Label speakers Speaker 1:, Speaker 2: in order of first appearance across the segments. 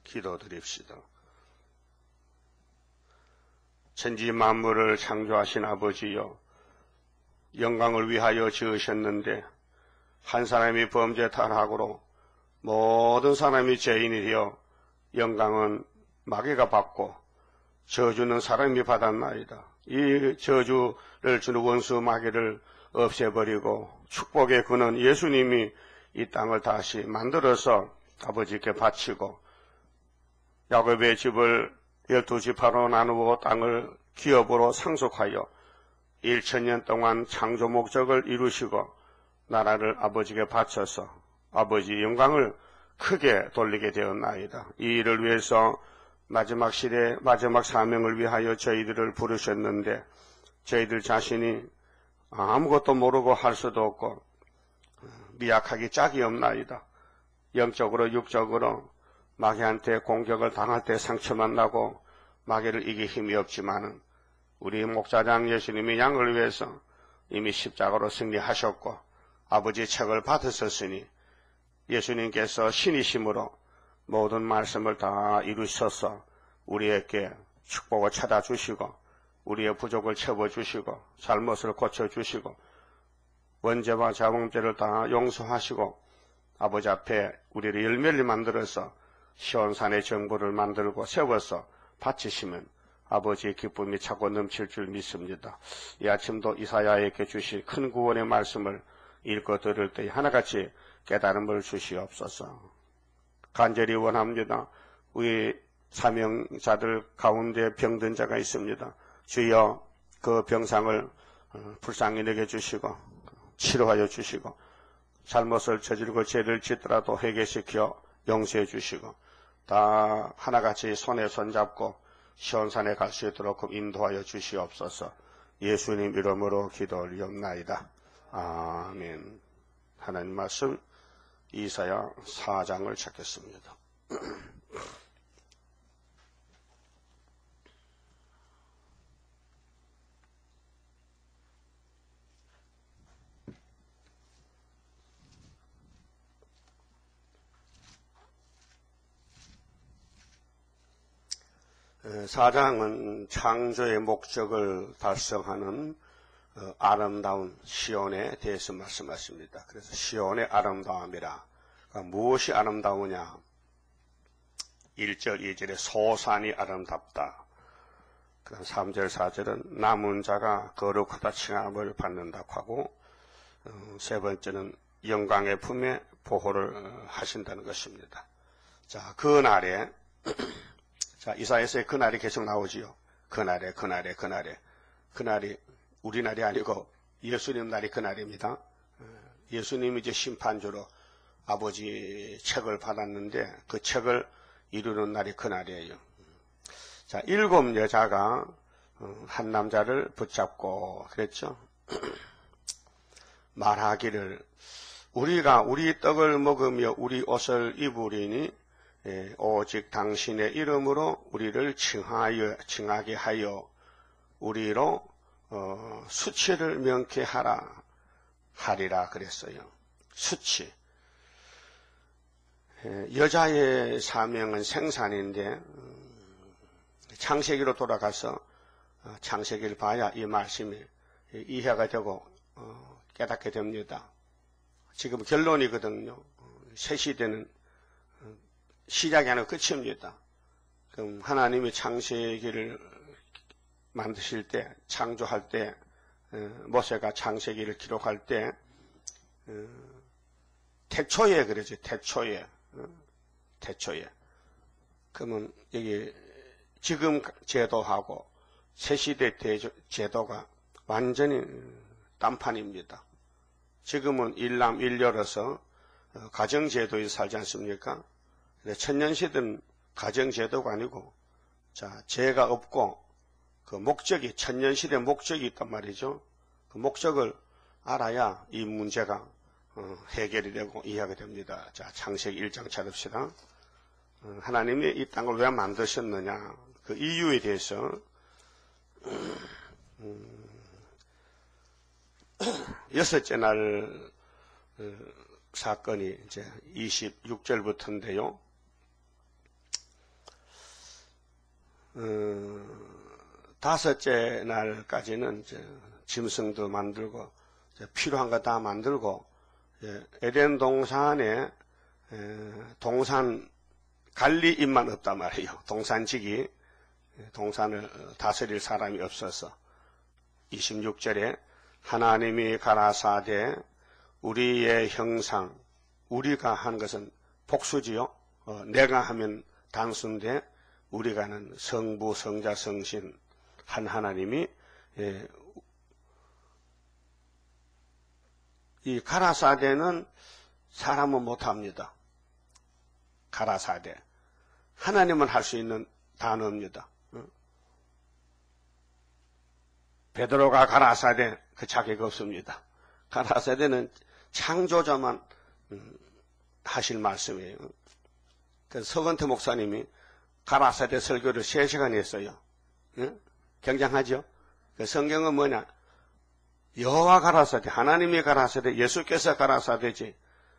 Speaker 1: 기도드립시다. 천지 만물을 창조하신 아버지여, 영광을 위하여 지으셨는데 한 사람이 범죄 타락으로 모든 사람이 죄인이 되어 영광은 마귀가 받고 저주는 사람이 받았나이다. 이 저주를 주는 원수 마귀를 없애버리고 축복의 근원 예수님이 이 땅을 다시 만들어서 아버지께 바치고 야곱의 집을 12지파로 나누어 땅을 기업으로 상속하여 1000년 동안 창조 목적을 이루시고 나라를 아버지께 바쳐서 아버지 영광을 크게 돌리게 되었나이다. 이 일을 위해서 마지막 시대 마지막 사명을 위하여 저희들을 부르셨는데 저희들 자신이 아무것도 모르고 할 수도 없고 미약하기 짝이 없나이다. 영적으로 육적으로 마귀한테 공격을 당할 때 상처만 나고 마귀를 이길 힘이 없지만은 우리 목자장 예수님이 양을 위해서 이미 십자가로 승리하셨고 아버지의 책을 받으셨으니 예수님께서 신이심으로 모든 말씀을 다 이루셔서 우리에게 축복을 찾아주시고 우리의 부족을 채워주시고 잘못을 고쳐주시고 원죄와 자범죄를 다 용서하시고 아버지 앞에 우리를 열매를 만들어서 시온산의 정부를 만들고 세워서 바치시면 아버지의 기쁨이 차고 넘칠 줄 믿습니다. 이 아침도 이사야에게 주신 큰 구원의 말씀을 읽고 들을 때 하나같이 깨달음을 주시옵소서. 간절히 원합니다. 우리 사명자들 가운데 병든 자가 있습니다. 주여 그 병상을 불쌍히 내게 주시고 치료하여 주시고 잘못을 저지르고 죄를 짓더라도 회개시켜 용서해 주시고 다 하나같이 손에 손잡고 시온산에 갈 수 있도록 인도하여 주시옵소서. 예수님 이름으로 기도 올리옵나이다. 아멘. 하나님 말씀 이사야 4장을 찾겠습니다. 사장은 창조의 목적을 달성하는 아름다운 시온에 대해서 말씀하십니다. 그래서 시온의 아름다움이라. 그러니까 무엇이 아름다우냐? 1절, 2절에 소산이 아름답다. 그다음 3절, 4절은 남은 자가 거룩하다 칭함을 받는다고 하고 세 번째는 영광의 품에 보호를 하신다는 것입니다. 자, 그날에 자, 이사야서에 그날이 계속 나오지요. 그날에. 그날이 우리 날이 아니고 예수님 날이 그날입니다. 예수님이 이제 심판주로 아버지 책을 받았는데 그 책을 이루는 날이 그날이에요. 자, 7 여자가 한 남자를 붙잡고 그랬죠. 말하기를 우리가 우리 떡을 먹으며 우리 옷을 입으리니 오직 당신의 이름으로 우리를 칭하게 하여 우리로 수치를 명케하라 하리라 그랬어요. 수치. 여자의 사명은 생산인데 창세기로 돌아가서 창세기를 봐야 이 말씀이 이해가 되고 깨닫게 됩니다. 지금 결론이거든요. 새 시대는 시작이 아니라 끝입니다. 그럼 하나님이 창세기를 만드실 때, 창조할 때, 모세가 창세기를 기록할 때, 태초에 그러죠. 태초에. 그러면 여기 지금 제도하고 새시대 제도가 완전히 딴판입니다. 지금은 일남일녀로서 가정제도에 살지 않습니까? 천년시대는 가정제도가 아니고, 자, 죄가 없고, 그 목적이, 천년시대 목적이 있단 말이죠. 그 목적을 알아야 이 문제가 해결이 되고 이해하게 됩니다. 자, 창세기 1장 찾읍시다. 하나님이 이 땅을 왜 만드셨느냐, 그 이유에 대해서, 여섯째 날 사건이 이제 26절부터인데요. 다섯째 날까지는 이제 짐승도 만들고 필요한 거 다 만들고 에덴 동산에 동산 관리인만 없단 말이에요. 동산직이 동산을 다스릴 사람이 없어서 26절에 하나님이 가라사대 우리의 형상, 우리가 한 것은 복수지요. 내가 하면 단수인데 우리가는 성부, 성자, 성신 한 하나님이 이 가라사대는 사람은 못합니다. 가라사대. 하나님은 할 수 있는 단어입니다. 베드로가 가라사대 그 자격 없습니다. 가라사대는 창조자만 하실 말씀이에요. 그래서 서건태 목사님이 가라사대 설교를 3시간 했어요. 굉장하죠? 그 성경은 뭐냐? 여호와 가라사대, 하나님이 가라사대, 예수께서 가라사대지.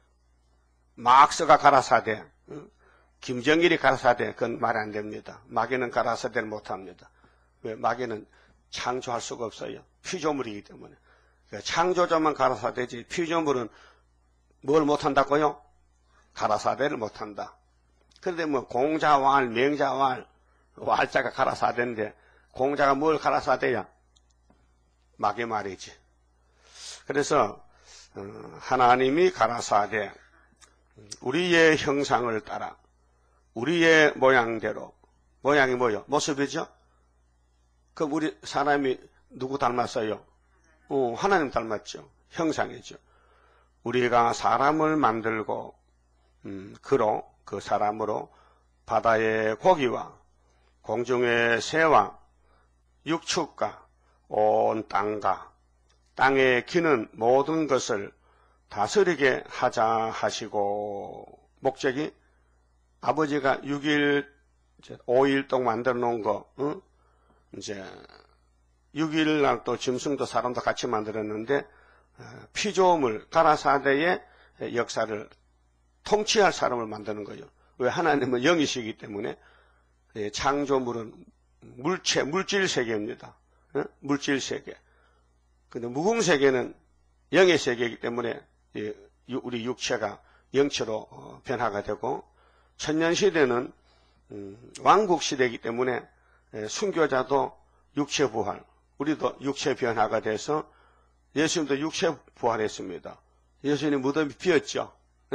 Speaker 1: 마크스가 가라사대, 김정일이 가라사대, 그건 말 안 됩니다. 마귀는 가라사대를 못합니다. 왜? 마귀는 창조할 수가 없어요. 피조물이기 때문에. 그러니까 창조자만 가라사대지 피조물은 뭘 못한다고요? 가라사대를 못한다. 그런데 뭐 공자왈, 맹자왈, 왈자가 가라사대인데 공자가 뭘 가라사대야? 마귀 말이지. 그래서 하나님이 가라사대 우리의 형상을 따라 우리의 모양대로, 모양이 뭐요? 모습이죠? 그럼 우리 사람이 누구 닮았어요? 하나님 닮았죠. 형상이죠. 우리가 사람을 만들고 그로 그 사람으로 바다의 고기와 공중의 새와 육축과 온 땅과 땅에 기는 모든 것을 다스리게 하자 하시고 목적이 아버지가 6일 5일 동안 만들어 놓은 거 이제 6일 날 또 짐승도 사람도 같이 만들었는데 피조물 가라사대의 역사를 통치할 사람을 만드는 거예요. 왜? 하나님은 영이시기 때문에 창조물은 물질 세계입니다. 물질 세계. 근데 무궁 세계는 영의 세계이기 때문에 우리 육체가 영체로 변화가 되고 천년 시대는 왕국 시대이기 때문에 순교자도 육체 부활, 우리도 육체 변화가 돼서 예수님도 육체 부활했습니다. 예수님 무덤이 비었죠.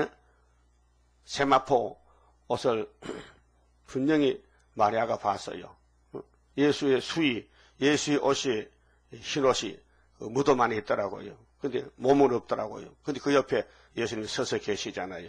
Speaker 1: 세마포 옷을 분명히 마리아가 봤어요. 예수의 수의, 예수의 옷이 흰 옷이 무덤 안에 있더라고요. 근데 몸은 없더라고요. 근데 그 옆에 예수님이 서서 계시잖아요.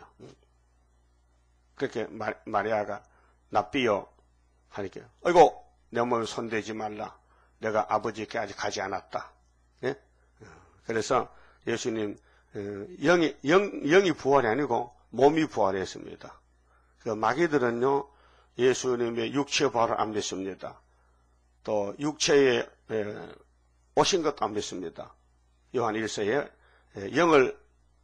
Speaker 1: 그렇게 마리아가 납비요 하니까 아이고 내 몸에 손대지 말라. 내가 아버지께 아직 가지 않았다. 예? 그래서 예수님 영이 부활이 아니고 몸이 부활했습니다. 그 마귀들은요 예수님의 육체 부활을 안 믿습니다. 또 육체에 오신 것도 안 믿습니다. 요한 1서에 영을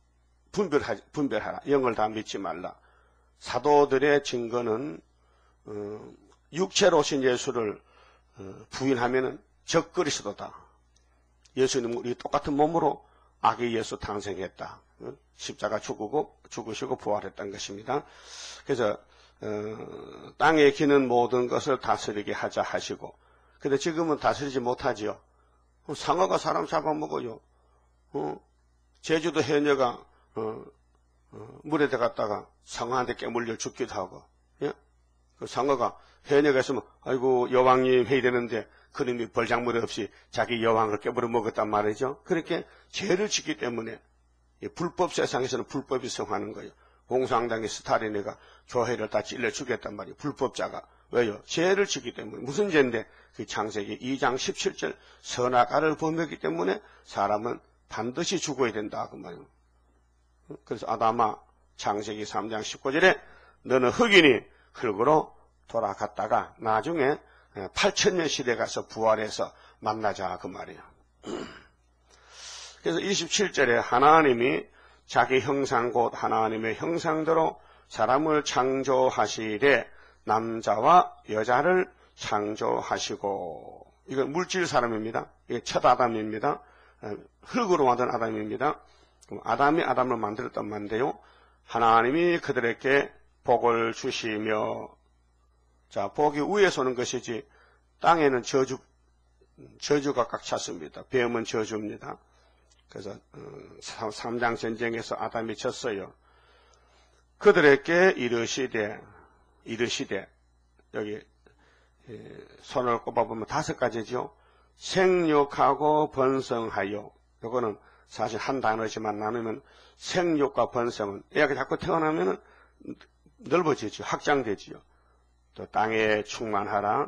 Speaker 1: 분별하라. 영을 다 믿지 말라. 사도들의 증거는 육체로 오신 예수를 부인하면은 적그리스도다. 예수님은 우리 똑같은 몸으로 아기 예수 탄생했다. 십자가 죽으시고 부활했다는 것입니다. 그래서 땅에 기는 모든 것을 다스리게 하자 하시고, 근데 지금은 다스리지 못하지요. 상어가 사람 잡아먹어요. 제주도 해녀가 물에 들어갔다가 상어한테 깨물려 죽기도 하고, 예? 그 상어가 해녀가 있으면 아이고 여왕님 해야 되는데 그놈이 벌장물이 없이 자기 여왕을 깨물어 먹었단 말이죠. 그렇게 죄를 짓기 때문에 불법 세상에서는 불법이 성하는 거예요. 공산당의 스타린이가 조회를 다 찔러 죽였단 말이에요. 불법자가. 왜요? 죄를 짓기 때문에. 무슨 죄인데? 그 창세기 2장 17절 선악과를 범했기 때문에 사람은 반드시 죽어야 된다. 그 말이에요. 그래서 아담아 창세기 3장 19절에 너는 흙이니 흙으로 돌아갔다가 나중에 8천년 시대 가서 부활해서 만나자. 그 말이에요. 그래서 27절에 하나님이 자기 형상 곧 하나님의 형상대로 사람을 창조하시되 남자와 여자를 창조하시고, 이건 물질 사람입니다. 이게 첫 아담입니다. 흙으로 만든 아담입니다. 아담이 아담을 만들었단 말인데요. 하나님이 그들에게 복을 주시며, 자, 복이 위에서 오는 것이지 땅에는 저주가 꽉 찼습니다. 뱀은 저주입니다. 그래서 3장 전쟁에서 아담이 졌어요. 그들에게 이르시되 여기 손을 꼽아보면 5가지죠. 생육하고 번성하여, 이거는 사실 한 단어지만 나누면 생육과 번성은 애가 자꾸 태어나면은 넓어지죠. 확장되지요. 또 땅에 충만하라.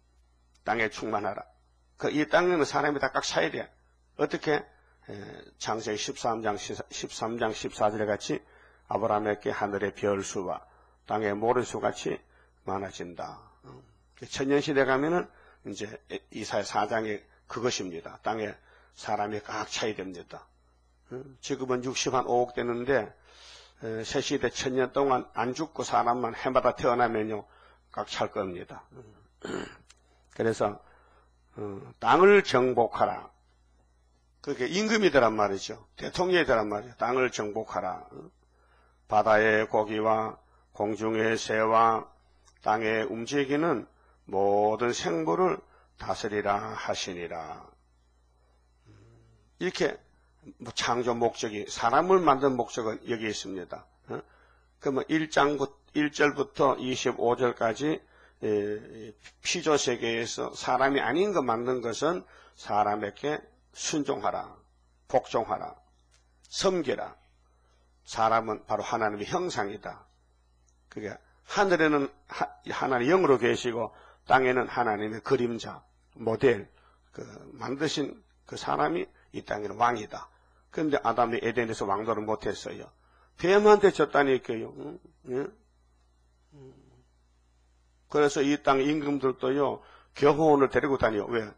Speaker 1: 이 땅에는 사람이 다 꽉 차야 돼. 어떻게? 창세기 13장 14절에 같이 아브라함에게 하늘의 별수와 땅의 모래수 같이 많아진다. 천년시대 가면은 이제 이사야 4장에 그것입니다. 땅에 사람이 꽉 차야 됩니다. 지금은 65억 되는데 새 시대 1000년 동안 안 죽고 사람만 해마다 태어나면요 꽉 찰 겁니다. 그래서 땅을 정복하라. 그게 임금이더란 말이죠. 대통령이더란 말이죠. 땅을 정복하라. 바다의 고기와 공중의 새와 땅에 움직이는 모든 생물을 다스리라 하시니라. 이렇게 창조 목적이, 사람을 만든 목적은 여기 있습니다. 그러면 1절부터 25절까지 피조세계에서 사람이 아닌 거 만든 것은 사람에게 순종하라, 복종하라, 섬기라. 사람은 바로 하나님의 형상이다. 그게 하늘에는 하나님 영으로 계시고 땅에는 하나님의 그림자, 모델, 만드신 그 사람이 이 땅에는 왕이다. 그런데 아담이 에덴에서 왕도를 못했어요. 뱀한테 졌다니까요. 그래서 이 땅 임금들도요 경호원을 데리고 다녀요. 왜?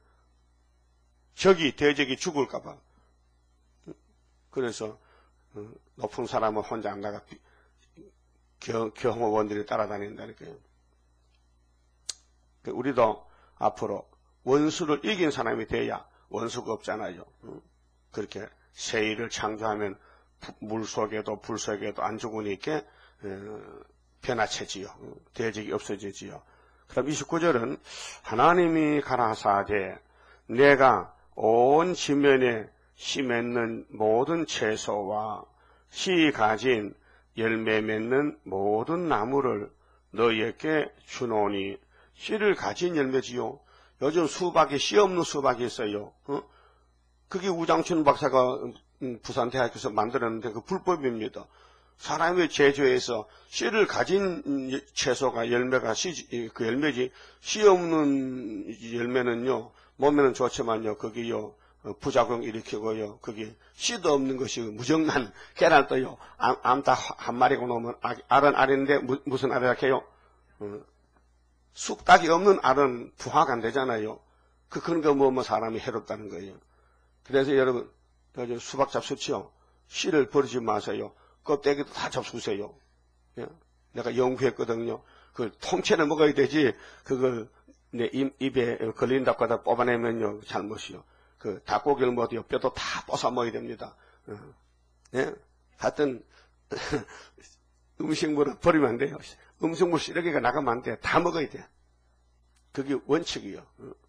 Speaker 1: 대적이 죽을까봐. 그래서 높은 사람은 혼자 안 나가 경호원들이 따라다닌다니까요. 우리도 앞으로 원수를 이긴 사람이 돼야 원수가 없잖아요. 그렇게 새 일을 창조하면 물 속에도 불 속에도 안 죽으니까 변화체지요. 대적이 없어지지요. 그럼 29절은 하나님이 가라사대 내가 온 지면에 씨 맺는 모든 채소와 씨 가진 열매 맺는 모든 나무를 너희에게 주노니. 씨를 가진 열매지요. 요즘 수박에 씨 없는 수박이 있어요. 그게 우장춘 박사가 부산대학교에서 만들었는데 그 불법입니다. 사람의 제조에서 씨를 가진 채소가 열매가 그 열매지, 씨 없는 열매는요 몸에는 좋지만요 거기요 부작용 일으키고요, 거기 씨도 없는 것이 무정란 계란도요 암탉 한 마리고 놓으면 알은 알인데 무슨 알이라 해요? 쑥딱이 없는 알은 부화가 안 되잖아요. 그런 거 먹으면 사람이 해롭다는 거예요. 그래서 여러분 수박 잡수치요, 씨를 버리지 마세요. 껍데기도 다 잡수세요. 내가 연구했거든요. 그 통째로 먹어야 되지 그걸 내 입에 걸린다고 하다 뽑아내면요 잘못이요. 그 닭고기를 먹어도 뼈도 다 뻗어 먹어야 됩니다. 하여튼 음식물을 버리면 안 돼요. 음식물 쓰레기가 나가면 안 돼. 다 먹어야 돼. 그게 원칙이요.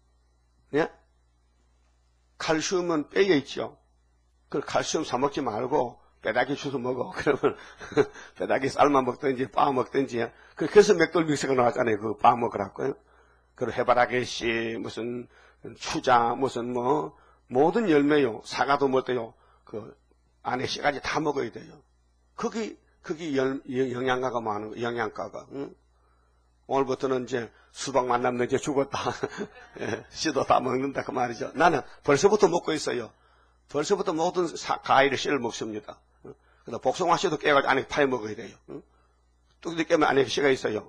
Speaker 1: 칼슘은 뼈에 있죠. 그 칼슘 사 먹지 말고 뼈다귀 주워 먹어. 그러면 뼈다귀 쌀만 먹든지 빠 먹든지. 그래서 맥돌 믹스가 나왔잖아요. 그 빠 먹으라고요. 그리고 해바라기 씨, 무슨 추자, 무슨 모든 열매요. 사과도 먹어요. 그 안에 씨까지 다 먹어야 돼요. 그게 영양가가 많은 거, 영양가가. 오늘부터는 이제 수박 만나면 이제 죽었다. 씨도 다 먹는다 그 말이죠. 나는 벌써부터 먹고 있어요. 벌써부터 모든 과일의 씨를 먹습니다. 그래서 복숭아 씨도 깨가지고 안에 파여 먹어야 돼요. 뚝뚝이 깨면 안에 씨가 있어요.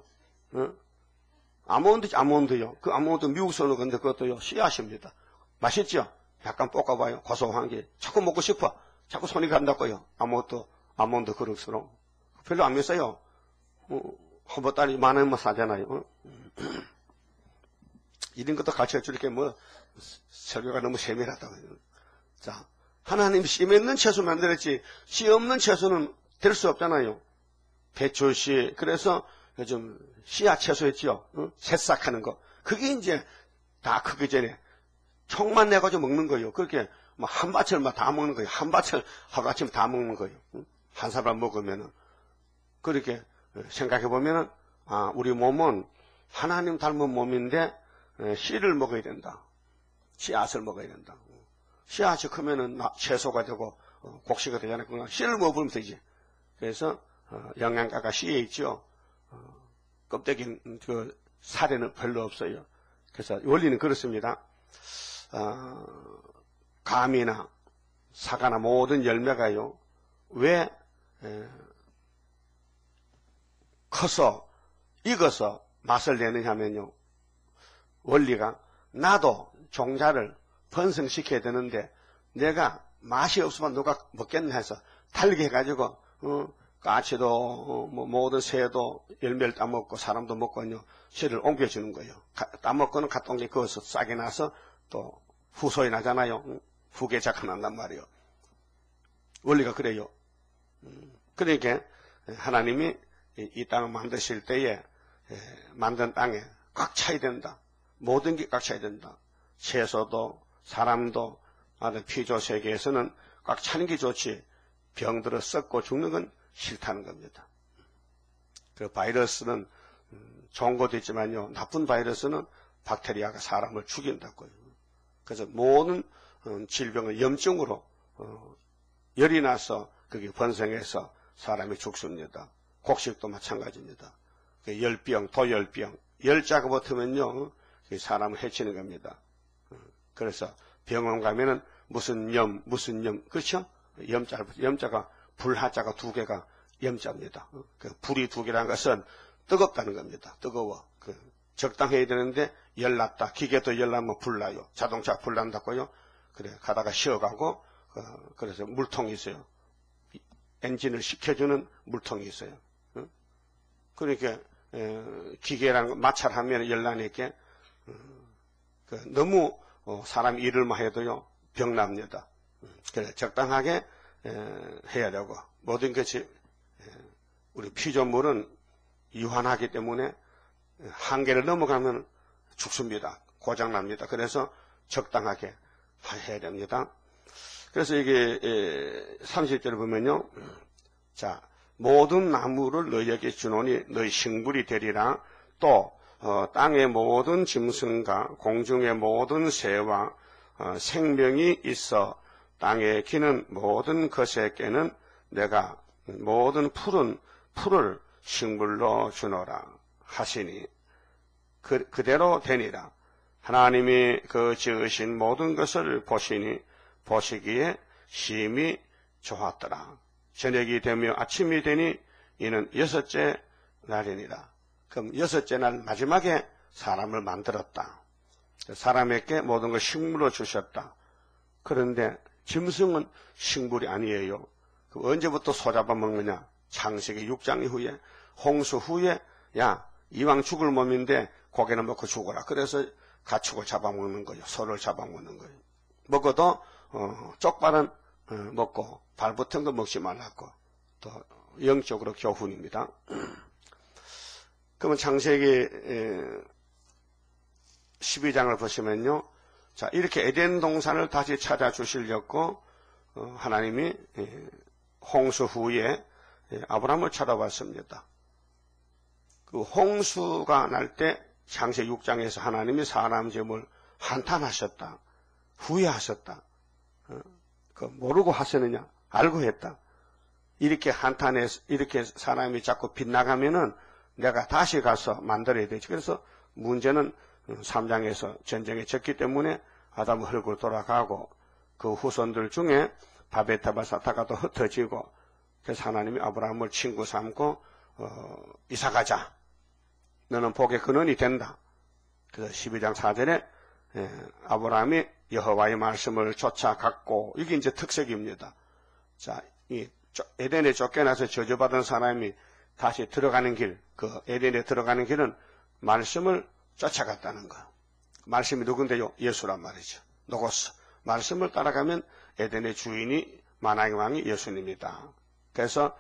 Speaker 1: 아몬드요. 그 아몬드 미국서는 근데 그것도요 씨앗입니다. 맛있죠? 약간 볶아봐요. 고소한 게 자꾸 먹고 싶어. 자꾸 손이 간다고요. 아몬드 그릇으로. 별로 안 비싸요. 한 보따리 10,000원만 사잖아요. 이런 것도 가르쳐 줄 게 설교가 너무 세밀하다고. 자, 하나님 씨 있는 채소 만들었지, 씨 없는 채소는 될 수 없잖아요. 배추씨, 그래서 요즘 씨앗 채소 있지요. 새싹하는 거. 그게 이제 다 크기 전에 총만 내가지고 먹는 거예요. 그렇게 한 밭을 다 먹는 거예요. 한 밭을 하루아침에 다 먹는 거예요. 한 사람 먹으면은. 그렇게 생각해 보면은, 우리 몸은 하나님 닮은 몸인데, 씨를 먹어야 된다. 씨앗을 먹어야 된다. 씨앗이 크면은 채소가 되고, 곡식이 되잖아요. 씨를 먹으면 되지. 그래서, 영양가가 씨에 있죠. 껍데기, 살에는 별로 없어요. 그래서 원리는 그렇습니다. 감이나 사과나 모든 열매가요, 왜 커서 익어서 맛을 내느냐 하면요, 원리가 나도 종자를 번성시켜야 되는데 내가 맛이 없으면 누가 먹겠나 해서 달게 해가지고 까치도 모든 새도 열매를 따먹고 사람도 먹고요, 씨를 옮겨주는 거예요. 따먹고는 갖다 옮겨 그어서 싹이 나서 또 후소리 나잖아요. 후계자가 난단 말이에요. 원리가 그래요. 그러니까 하나님이 이 땅을 만드실 때에 만든 땅에 꽉 차야 된다. 모든 게 꽉 차야 된다. 채소도 사람도 피조 세계에서는 꽉 차는 게 좋지, 병들어 썩고 죽는 건 싫다는 겁니다. 그 바이러스는 좋은 것도 있지만요, 나쁜 바이러스는 박테리아가 사람을 죽인다고요. 그래서 모든 질병은 염증으로 열이 나서 그게 번성해서 사람이 죽습니다. 곡식도 마찬가지입니다. 열병, 도열병, 열자가 붙으면요, 사람을 해치는 겁니다. 그래서 병원 가면은 무슨 염, 그렇죠? 염자가 불하자가 두 개가 염자입니다. 그 불이 두 개라는 것은 뜨겁다는 겁니다. 뜨거워. 적당해야 되는데 열났다. 기계도 열나면 불나요. 자동차 불난다고요. 그래 가다가 쉬어가고, 그래서 물통이 있어요. 엔진을 식혀주는 물통이 있어요. 그러니까 기계랑 마찰하면 열나니까 너무 사람 일을만 해도요 병납니다. 그래 적당하게 해야 되고, 모든 것이 우리 피조물은 유한하기 때문에 한계를 넘어가면 죽습니다. 고장납니다. 그래서 적당하게 해야 됩니다. 그래서 이게 30절을 보면요, 자, 모든 나무를 너희에게 주노니 너희 식물이 되리라. 또 땅의 모든 짐승과 공중의 모든 새와 생명이 있어 땅에 기는 모든 것에게는 내가 모든 푸른 풀을 식물로 주노라 하시니 그대로 되니라. 하나님이 그 지으신 모든 것을 보시기에 심히 좋았더라. 저녁이 되며 아침이 되니 이는 여섯째 날이니라. 그럼 여섯째 날 마지막에 사람을 만들었다. 사람에게 모든 걸 식물로 주셨다. 그런데 짐승은 식물이 아니에요. 그럼 언제부터 소 잡아먹느냐? 창세기 6장 이후에, 홍수 후에, 야 이왕 죽을 몸인데 고개는 먹고 죽어라. 그래서 가축을 잡아먹는 거예요. 소를 잡아먹는 거예요. 먹어도 쪽발은 먹고 발붙은 거 먹지 말라고. 또 영적으로 교훈입니다. 그러면 창세기 12장을 보시면요, 자 이렇게 에덴 동산을 다시 찾아주시려고 하나님이 홍수 후에 아브라함을 찾아왔습니다. 그 홍수가 날 때 창세기 6장에서 하나님이 사람 죄물 한탄하셨다. 후회하셨다. 모르고 하셨느냐? 알고 했다. 이렇게 한탄해서 이렇게 사람이 자꾸 빗나가면은 내가 다시 가서 만들어야 되지. 그래서 문제는 3장에서 전쟁에 졌기 때문에 아담은 흙으로 돌아가고 그 후손들 중에 바베타바 사타가도 흩어지고, 그래서 하나님이 아브라함을 친구 삼고 이사가자. 너는 복의 근원이 된다. 그래서 12장 4절에 아브라함이 여호와의 말씀을 쫓아갔고, 이게 이제 특색입니다. 자, 이 에덴에 쫓겨나서 저주받은 사람이 다시 들어가는 길, 그 에덴에 들어가는 길은 말씀을 쫓아갔다는 거. 말씀이 누군데요? 예수란 말이죠. 노고스. 말씀을 따라가면 에덴의 주인이 만왕의 왕이 예수님이다. 그래서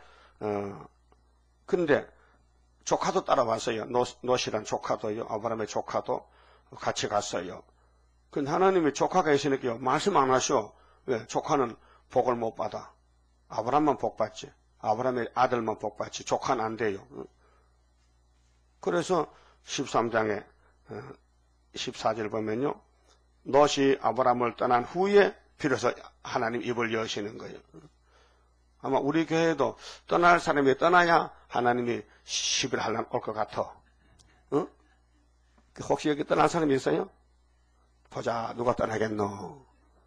Speaker 1: 근데 조카도 따라왔어요. 롯이란 조카도요. 아브라함의 조카도 같이 갔어요. 근데 하나님이 조카가 있으니까 말씀 안 하셔. 왜? 조카는 복을 못 받아. 아브라함만 복 받지. 아브라함의 아들만 복 받지. 조카는 안 돼요. 그래서 13장에 14절 보면요. 롯이 아브라함을 떠난 후에 비로소 하나님 입을 여시는 거예요. 아마 우리 교회도 떠날 사람이 떠나야 하나님이 시비를 올 것 같아. 어? 혹시 여기 떠날 사람이 있어요? 보자, 누가 떠나겠노?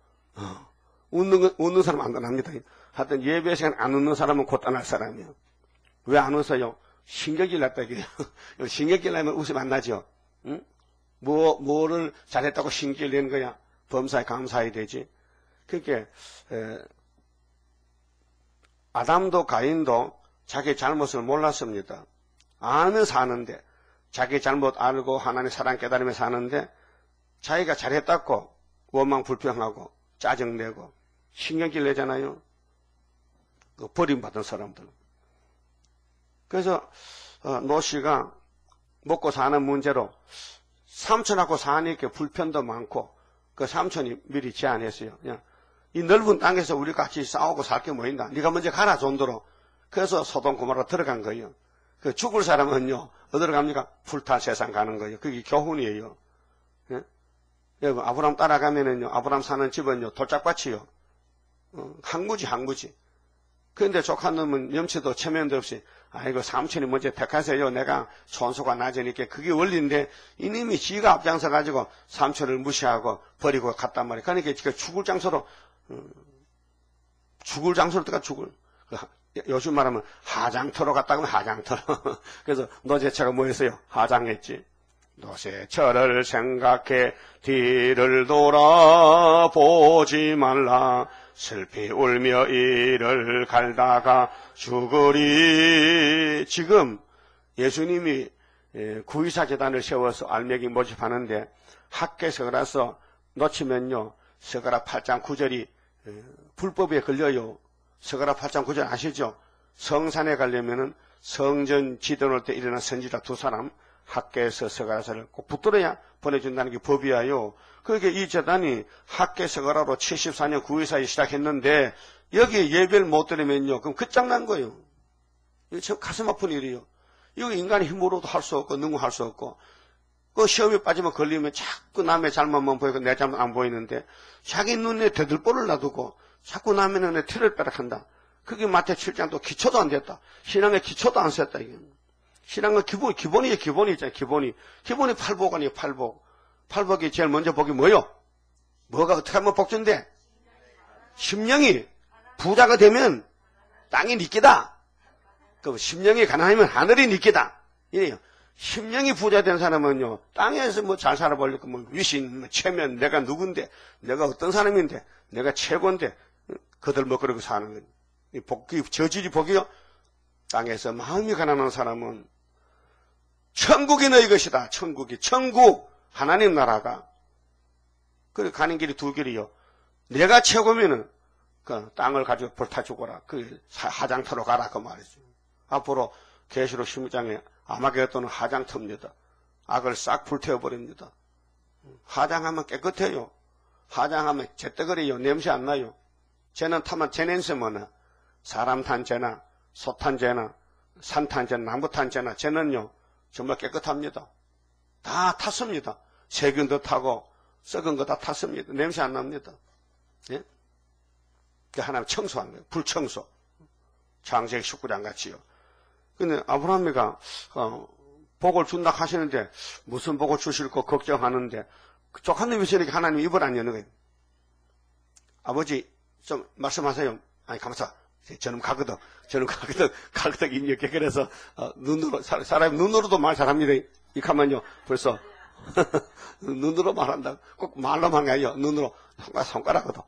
Speaker 1: 웃는 사람 안 떠납니다. 하여튼 예배 시간 안 웃는 사람은 곧 떠날 사람이에요. 왜 안 웃어요? 신경질 났다, 이게. 신경질 나면 웃으면 안 나죠? 응? 뭐를 잘했다고 신경질 내는 거야? 범사에 감사해야 되지. 그렇게, 아담도 가인도 자기 잘못을 몰랐습니다. 아는 사는데, 자기 잘못 알고 하나님의 사랑 깨달으며 사는데, 자기가 잘했다고 원망 불평하고 짜증내고 신경질 내잖아요. 그 버림받은 사람들. 그래서 노씨가 먹고 사는 문제로 삼촌하고 사니까 불편도 많고 그 삼촌이 미리 제안했어요. 그냥 이 넓은 땅에서 우리 같이 싸우고 살 게 뭐 있나? 네가 먼저 가라 존도로. 그래서 소돔 고모라 들어간 거예요. 그 죽을 사람은요 어디로 갑니까? 불탈 세상 가는 거예요. 그게 교훈이에요. 예? 여러분 아브라함 따라가면은요 아브라함 사는 집은요 돌짝밭이요. 항구지. 그런데 조카놈은 염치도 체면도 없이 아이고 삼촌이 먼저 택하세요. 내가 손소가 낮으니까 그게 원리인데 이님이 지가 앞장서 가지고 삼촌을 무시하고 버리고 갔단 말이에요. 그러니까 지가 죽을 장소로 들어가 죽을. 요즘 말하면 하장터로 갔다 그러면 하장터로. 그래서 노제차가 뭐였어요? 하장했지. 노새처를 생각해 뒤를 돌아보지 말라. 슬피 울며 이를 갈다가 죽으리. 지금 예수님이 구의사 재단을 세워서 알맹이 모집하는데 학계 서가라서 놓치면요 서가라 8장 9절이 불법에 걸려요. 서가라 8장 9절 아시죠? 성산에 가려면은 성전 지도할 때 일어난 선지자 두 사람 학계에서 서가라서를 꼭 붙들어야 보내준다는 게 법이야요. 그러니까 이 재단이 학계 서가라로 74년 9.24에 시작했는데 여기에 예배를 못 드리면요 그럼 끝장난 거예요. 이거 참 가슴 아픈 일이에요. 이거 인간의 힘으로도 할 수 없고 능구할 수 없고 그 시험에 빠지면 걸리면 자꾸 남의 잘못만 보이고 내 잘못 안 보이는데 자기 눈에 대들보를 놔두고 자꾸 남의 눈에 티를 빼락한다. 그게 마태 7장도 기초도 안 됐다. 신앙의 기초도 안 썼다. 이게. 신앙은 기본이 있잖아요. 기본이 팔복 아니에요. 팔복이 제일 먼저 복이 뭐요? 뭐가 어떻게 하면 복준데? 심령이 부자가 되면 땅이 네 끼다. 그 심령이 가난하면 하늘이 네 끼다. 이래요. 심령이 부자 된 사람은요, 땅에서 뭐 잘 살아보려고 뭐 위신, 뭐 체면, 내가 누군데, 내가 어떤 사람인데, 내가 최고인데, 그들 뭐 그러고 사는 거예요. 이 복이, 저질이 복이요? 땅에서 마음이 가난한 사람은 천국이 너희 것이다. 천국. 하나님 나라가. 그 가는 길이 두 길이요. 내가 최고면은 그 땅을 가지고 불타 죽어라. 그 하장터로 가라. 그 말이죠. 앞으로 계시록 16장에 아마겟돈은 하장터입니다. 악을 싹 불태워버립니다. 하장하면 깨끗해요. 하장하면 제떡거리요. 냄새 안 나요. 쟤는 타면 쟤 냄새 뭐나. 사람 탄 쟤나, 소 탄 쟤나, 산 탄 쟤나, 나무 탄 쟤나, 쟤는요, 정말 깨끗합니다. 다 탔습니다. 세균도 타고, 썩은 거 다 탔습니다. 냄새 안 납니다. 예? 그 하나님 청소한 거예요. 불청소. 창세기 19장 같이요. 근데 아브라함이가, 복을 준다 하시는데, 무슨 복을 주실 거 걱정하는데, 조카님이 있으니까 하나님 입을 안 여는 거예요. 아버지, 좀 말씀하세요. 아니, 가만있어. 저는 가거든 입력해. 그래서, 눈으로, 사람이 눈으로도 말 잘합니다. 이 가만요. 벌써, 눈으로 말한다. 꼭 말로만 가요. 눈으로. 손가락으로.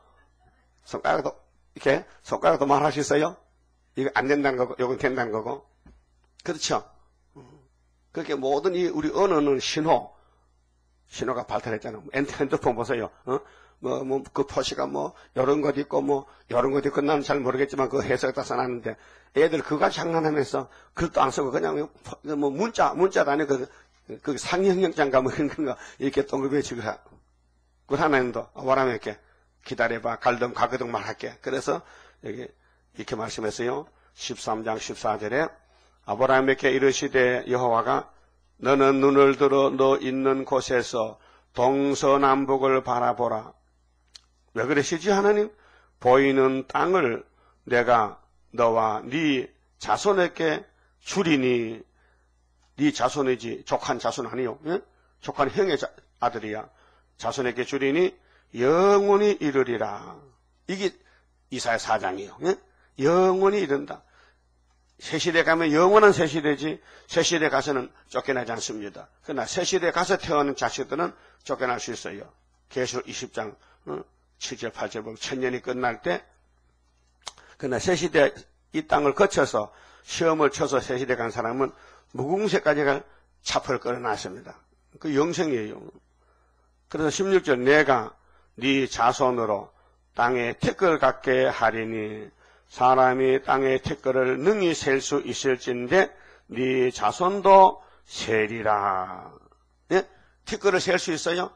Speaker 1: 이렇게, 손가락으로 말하셨어요? 이거 안 된다는 거고, 이건 된다는 거고. 그렇죠? 그렇게 모든 우리 언어는 신호. 신호가 발달했잖아. 핸드폰 보세요. 그 표시가 요런 것 있고, 요런 것 있고, 나는 잘 모르겠지만 그 해석 다 써놨는데, 애들 그거 장난하면서 글도 안 쓰고 그냥 문자도 아니고 그 상형영장가 이런 거 이렇게 동그랗게 지고 그 하나님도 아브라함 이렇게 기다려봐. 갈등 가거든 말할게. 그래서 여기 이렇게 말씀했어요. 13장 14절에 아브라함에게 이르시되 여호와가 너는 눈을 들어 너 있는 곳에서 동서남북을 바라보라. 왜 그러시지 하나님? 보이는 땅을 내가 너와 네 자손에게 주리니. 네 자손이지 족한 자손 아니요. 예? 족한 형의 아들이야. 자손에게 주리니 영원히 이르리라. 이게 이사야 4장이요. 예? 영원히 이른다. 새시대 가면 영원한 새시대지 새시대 가서는 쫓겨나지 않습니다. 그러나 새시대 가서 태어난 자식들은 쫓겨날 수 있어요. 계시록 20장 7절 8절 보면 1000년이 끝날 때 그러나 새시대 이 땅을 거쳐서 시험을 쳐서 새시대 간 사람은 무궁세까지 갈 차표를 끌어놨습니다. 그 영생이에요. 그래서 16절 내가 네 자손으로 땅에 티끌 같게 하리니 사람이 땅의 티끌을 능히 셀 수 있을진데 네 자손도 세리라. 예? 티끌을 셀 수 있어요?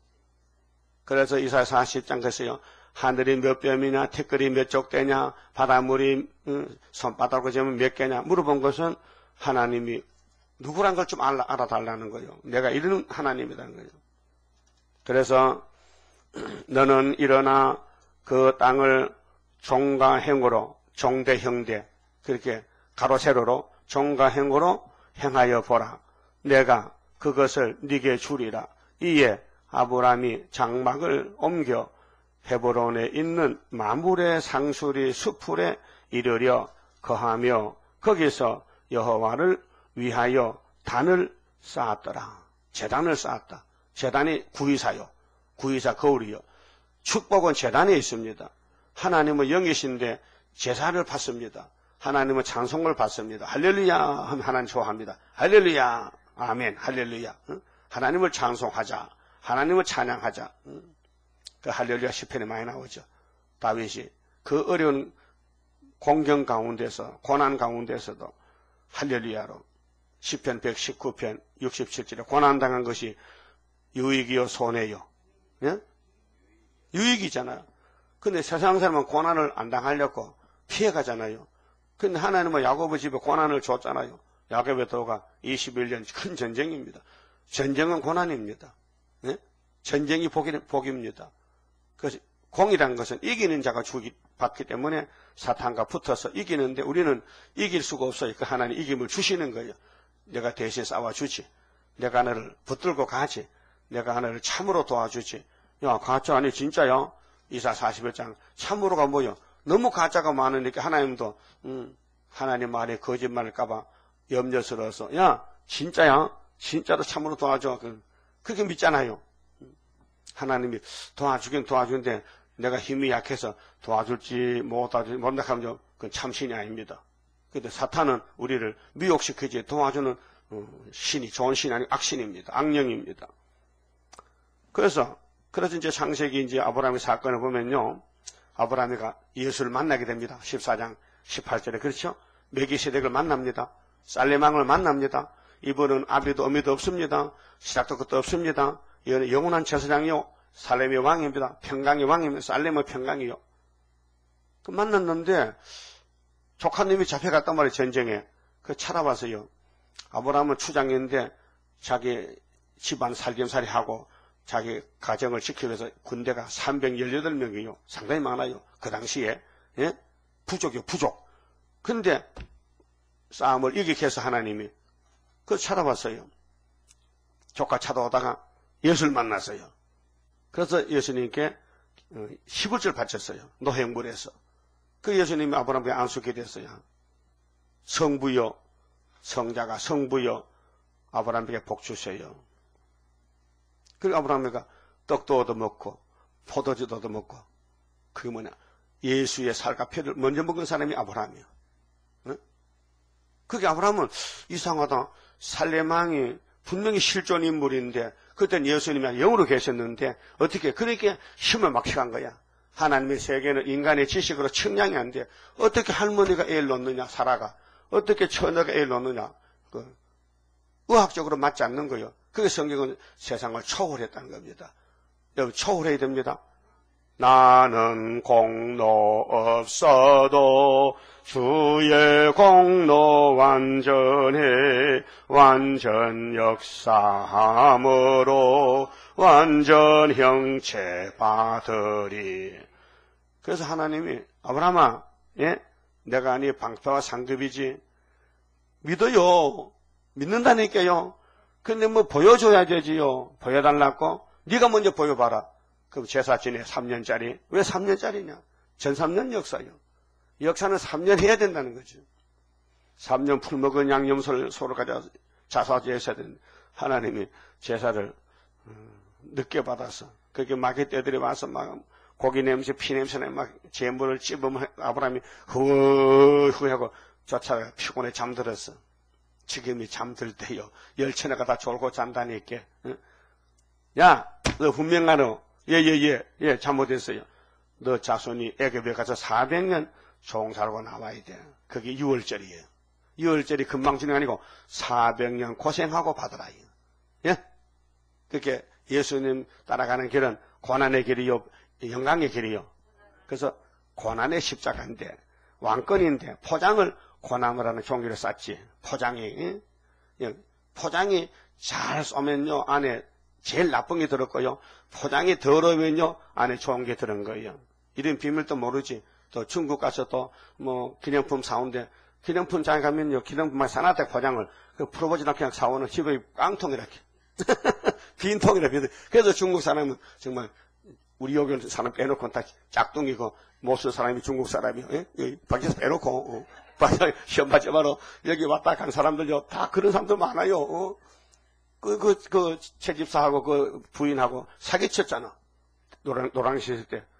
Speaker 1: 그래서 이사야 40장 그랬어요. 하늘이 몇 뼘이냐, 티끌이 몇 족대냐, 바닷물이 손바닥으로 재면 몇 개냐 물어본 것은 하나님이 누구란 걸 좀 알아달라는 거예요. 내가 이런 하나님이라는 거예요. 그래서 너는 일어나 그 땅을 종과 행으로, 종대 형대 그렇게 가로 세로로 종과 행으로 행하여 보라. 내가 그것을 네게 주리라. 이에 아브라함이 장막을 옮겨 헤브론에 있는 마물의 상수리 수풀에 이르려 거하며 거기서 여호와를 위하여 단을 쌓았더라. 제단을 쌓았다. 제단이 구이사요. 구이사 거울이요. 축복은 제단에 있습니다. 하나님은 영이신데 제사를 받습니다. 하나님은 찬송을 받습니다. 할렐루야 하면 하나님 좋아합니다. 할렐루야 아멘 할렐루야. 하나님을 찬송하자. 하나님을 찬양하자. 그 할렐루야 시편에 많이 나오죠. 다윗이 그 어려운 공경 가운데서 고난 가운데서도 할렐루야로 시편 119편 67절에 고난당한 것이 유익이요 손해요. 예? 유익이잖아요. 근데 세상 사람은 고난을 안 당하려고 피해가잖아요. 근데 하나님은 야고보 집에 고난을 줬잖아요. 야고보의 도가 21년 큰 전쟁입니다. 전쟁은 고난입니다. 예? 전쟁이 복입니다. 그래서 공이라는 것은 이기는 자가 주기 받기 때문에 사탄과 붙어서 이기는데 우리는 이길 수가 없어요. 그 하나님 이김을 주시는 거예요. 내가 대신 싸워주지. 내가 너를 붙들고 가지. 내가 너를 참으로 도와주지. 야, 가짜 아니 진짜야? 이사 41장 참으로가 뭐요? 너무 가짜가 많으니까 하나님도 하나님 말에 거짓말할까봐 염려스러워서 야 진짜야? 진짜로 참으로 도와줘. 그렇게 믿잖아요. 하나님이 도와주긴 도와주는데 내가 힘이 약해서 도와줄지 못하면 그건 참신이 아닙니다. 근데 사탄은 우리를 미혹시키지 도와주는 신이 좋은 신이 아니고 악신입니다. 악령입니다. 그래서 이제 창세기 이제 아브라함의 사건을 보면요. 아브라함이가 예수를 만나게 됩니다. 14장 18절에 그렇죠? 멜기세덱을 만납니다. 살레망을 만납니다. 이분은 아비도 어미도 없습니다. 시작도 끝도 없습니다. 이거는 영원한 제사장이요. 살렘의 왕입니다. 평강의 왕입니다. 살렘의 평강이요. 그 만났는데 조카님이 잡혀갔단 말이에요. 전쟁에. 그 찾아와서요. 아브라함은 추장인데 자기 집안 살림살이 하고 자기 가정을 지키기 위해서 군대가 318명이요. 상당히 많아요. 그 당시에. 예? 부족이요. 부족. 근데 싸움을 이기게 해서 하나님이 그 찾아왔어요. 조카 찾아오다가 예수를 만났어요. 그래서 예수님께 11절 바쳤어요. 노획물에서. 그 예수님이 아브라함에게 안수게 됐어요. 성부여, 성자가 성부여, 아브라함에게 복 주세요. 그리고 아브라함에게 떡도 얻어먹고 포도주도 얻어먹고 그게 뭐냐? 예수의 살과 피를 먼저 먹은 사람이 아브라함이에요. 그게 아브라함은 이상하다. 살레망이 분명히 실존 인물인데 그때는 예수님이 영으로 계셨는데 어떻게 그렇게 힘을 막 취한 거야. 하나님의 세계는 인간의 지식으로 측량이 안 돼. 어떻게 할머니가 애를 놓느냐, 사라가. 어떻게 처녀가 애를 놓느냐. 의학적으로 맞지 않는 거예요. 그게 성경은 세상을 초월했다는 겁니다. 여러분, 초월해야 됩니다. 나는 공로 없어도 주의 공로 완전해 완전 역사함으로 완전 형체 받으리. 그래서 하나님이 아브라함아, 예? 내가 네 방패와 상급이지. 믿어요. 믿는다니까요. 근데 뭐 보여줘야 되지요. 보여달라고. 네가 먼저 보여봐라. 그럼 제사 지내 3년짜리. 왜 3년짜리냐? 전 3년 역사요. 역사는 3년 해야 된다는 거죠. 3년 풀먹은 양념소를 서로 가져 자사 제사해야 되는데 하나님이 제사를 늦게 받아서 그렇게 마귀 떼들이 와서 막 고기 냄새, 피 냄새나 막 제물을 찝으면 아브라함이 후하고 쫓아가 피곤해 잠들었어. 지금이 잠들 때요. 열처녀가 다 졸고 잔다니까. 야, 너 분명하노? 예, 잘못했어요. 너 자손이 애굽에 가서 400년 종살고 나와야 돼. 그게 6월절이에요. 6월절이 금방 지는 게 아니고 400년 고생하고 받으라. 예? 그렇게 예수님 따라가는 길은 고난의 길이요, 영광의 길이요. 그래서 고난의 십자가인데, 왕권인데, 포장을 고난을 하는 종기로 쌌지. 포장이, 예? 포장이 잘 쏘면요, 안에 제일 나쁜 게 들었고요. 포장이 더러우면요, 안에 좋은 게 들은 거예요. 이런 비밀도 모르지. 또 중국 가서 또 뭐 기념품 사온데, 기념품 장에 가면요, 기념품만 사놨대 포장을. 그 풀어보지도 않고 그냥 사오는 집에 깡통 이렇게. 빈통이라 빈통. 그래서 중국 사람은 정말 우리 여기 사람 빼놓고 다 짝둥이고 못쓸 사람이 중국 사람이 여기 밖에서 빼놓고 시험 받지마로 여기 왔다 간 사람들요 다 그런 사람들 많아요. 그 채집사하고 그 부인하고 사기쳤잖아. 노랑시 있을 때.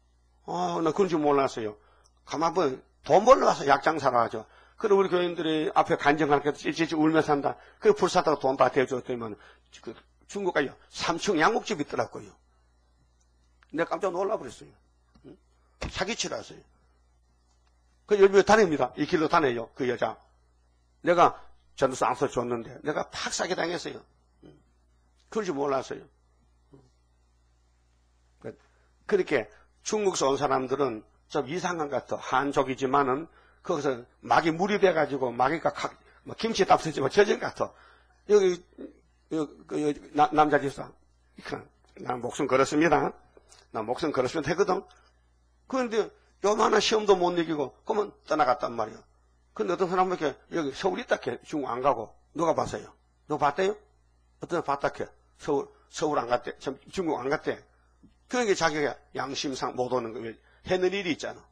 Speaker 1: 나 그런 줄 몰랐어요. 가만 보면 돈 벌러 가서 약장사를 하죠. 그리고 우리 교인들이 앞에 간증할 때 찌찌찌 울면서 한다. 그 불사다가 돈 다 대줬더니만 그 중국 가요. 3층 양옥집이 있더라고요. 내가 깜짝 놀라버렸어요. 사기치라서요. 그 열심히 다닙니다. 이 길로 다녀요. 그 여자. 내가 전도서 안 써줬는데 내가 팍 사기당했어요. 그럴 줄 몰랐어요. 그렇게 중국에서 온 사람들은 좀 이상한 것 같아. 한족이지만은 거기서 막이 물이 돼가지고 마귀가 김치 답쓰지만 젖은 것 같아. 여기 남자 집사. 나 목숨 걸었습니다. 나 목숨 걸었으면 되거든. 그런데 요만한 시험도 못 이기고 그러면 떠나갔단 말이야. 근데 어떤 사람은 이렇게 여기 서울 있다 캐 중국 안 가고 누가 봤어요? 누가 봤대요? 어떤 사람 봤다 캐 서울 안 갔대. 중국 안 갔대. 그러니까 자기가 양심상 못 오는 거 해는 일이 있잖아.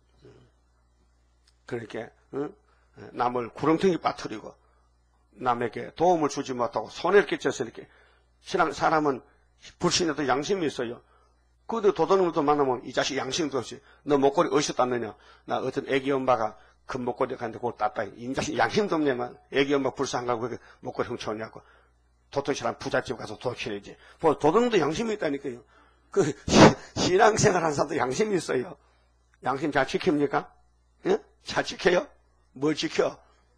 Speaker 1: 그렇게 남을 구렁텅이 빠뜨리고 남에게 도움을 주지 못하고 손해를 끼쳐서 이렇게 사람은 불신에도 양심이 있어요. 그래도 도둑놈도 만나면 이 자식 양심도 없이 너 목걸이 어디서 땄느냐. 나 어떤 애기 엄마가 큰 목걸이 갔는데 그걸 땄다. 이 자식 양심도 없냐면 애기 엄마 불쌍한 거고 그 목걸이 훔쳐오냐고. 도둑이랑 부잣집 가서 도둑질이지. 도둑놈도 양심이 있다니까요. 그 신앙생활 하는 사람도 양심이 있어요. 양심 잘 지킵니까? 예? 잘 지켜요? 뭘 지켜?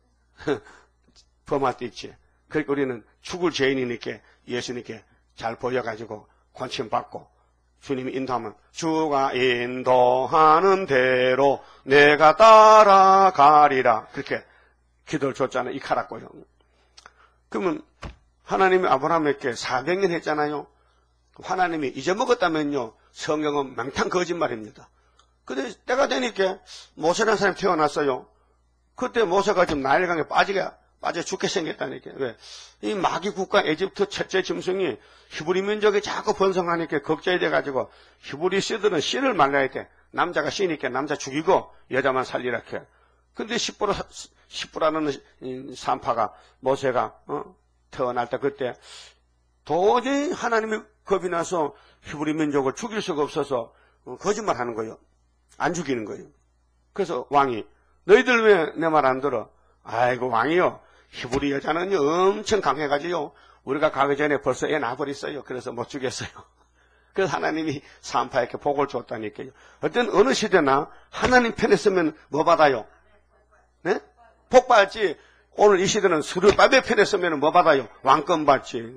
Speaker 1: 범할 때 있지. 그러니까 우리는 죽을 죄인이니까 예수님께 잘 보여가지고 권침받고 주님이 인도하면 주가 인도하는 대로 내가 따라가리라. 그렇게 기도를 줬잖아요. 이 카락고요. 그러면 하나님이 아브라함에게 400년 했잖아요. 하나님이 잊어먹었다면요. 성경은 맹탕 거짓말입니다. 근데 때가 되니까 모세라는 사람이 태어났어요. 그때 모세가 지금 나일강에 빠져 죽게 생겼다니까. 왜? 이 마귀 국가 에집트 첫째 짐승이 히브리 민족이 자꾸 번성하니까 걱정이 돼가지고 히브리 씨들은 씨를 말려야 돼. 남자가 씨니까 남자 죽이고 여자만 살리라 해. 근데 십부라는 산파가 모세가 태어날 때 그때 도저히 하나님이 겁이 나서 히브리 민족을 죽일 수가 없어서 거짓말하는 거예요. 안 죽이는 거예요. 그래서 왕이 너희들 왜 내 말 안 들어? 아이고 왕이요. 히브리 여자는요 엄청 강해가지고요. 우리가 가기 전에 벌써 애 낳아버렸어요. 그래서 못 주겠어요. 그래서 하나님이 산파에게 복을 줬다니까요. 어느 시대나 하나님 편에 서면 뭐 받아요? 네? 복 받지. 오늘 이 시대는 스룹바벨 편에 서면 뭐 받아요? 왕권 받지.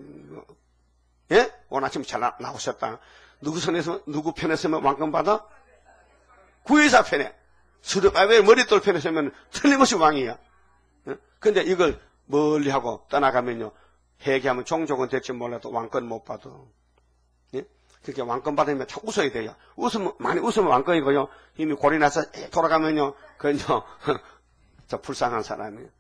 Speaker 1: 예? 오늘 아침 잘 나오셨다. 누구 편에 서면 왕권 받아? 구의사 편에. 스룹바벨 머릿돌 편에 서면 틀림없이 왕이야. 근데 이걸 멀리 하고 떠나가면요. 회개하면 종족은 될지 몰라도 왕권 못 받아. 예? 그렇게 왕권 받으면 참 웃어야 돼요. 많이 웃으면 왕권이고요. 이미 골이 나서 돌아가면요. 그건요. 저 불쌍한 사람이에요.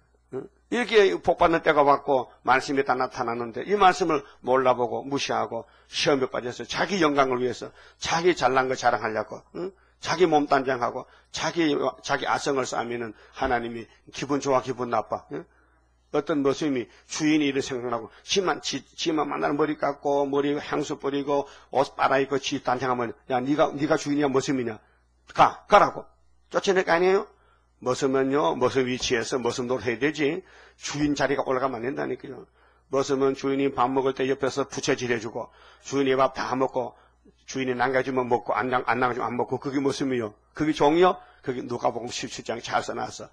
Speaker 1: 이렇게 복 받는 때가 왔고 말씀이 다 나타나는데 이 말씀을 몰라보고 무시하고 시험에 빠져서 자기 영광을 위해서 자기 잘난 거 자랑하려고 자기 몸단장하고 자기 아성을 쌓으면 하나님이 기분 좋아 기분 나빠. 어떤 모습이 주인이 이런 생각하고 지만 만나는 머리 깎고 머리 향수 뿌리고 옷 빨아입고 지 단장하면 야 네가 주인이야 모습이냐 가라고 쫓아낼 거 아니에요? 머슴은요, 머슴 위치에서 머슴 노릇해야 되지. 주인 자리가 올라가면 안 된다니까요. 머슴은 주인이 밥 먹을 때 옆에서 부채질 해주고, 주인이 밥 다 먹고, 주인이 남겨주면 먹고, 안 남겨주면 안 먹고, 그게 머슴이요. 그게 종이요? 그게 누가복음 17장 잘 써놨어.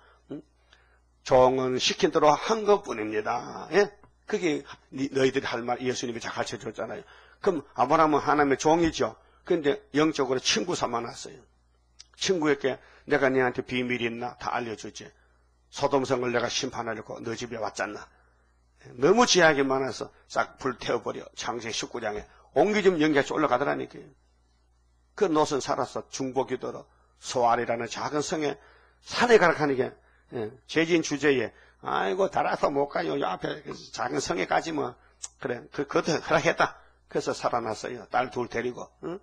Speaker 1: 종은 시킨 대로 한 것 뿐입니다. 예? 그게 너희들이 할 말 예수님이 잘 가르쳐 줬잖아요. 그럼 아브라함은 하나님의 종이죠. 근데 영적으로 친구 삼아놨어요. 친구에게 내가 너한테 비밀이 있나 다 알려주지. 소돔성을 내가 심판하려고 너 집에 왔잖아. 너무 지하게 많아서 싹 불태워버려. 창세기 19장에 옹기 좀 연기해서 올라가더라니까요. 그 노선 살아서 중보기도로 소알이라는 작은 성에 산에 가라가니까 죄진 주제에 아이고 달아서 못 가요. 요 앞에 작은 성에 가지 뭐. 그래 그것도 허락했다. 그래서 살아났어요. 딸 둘 데리고. 응?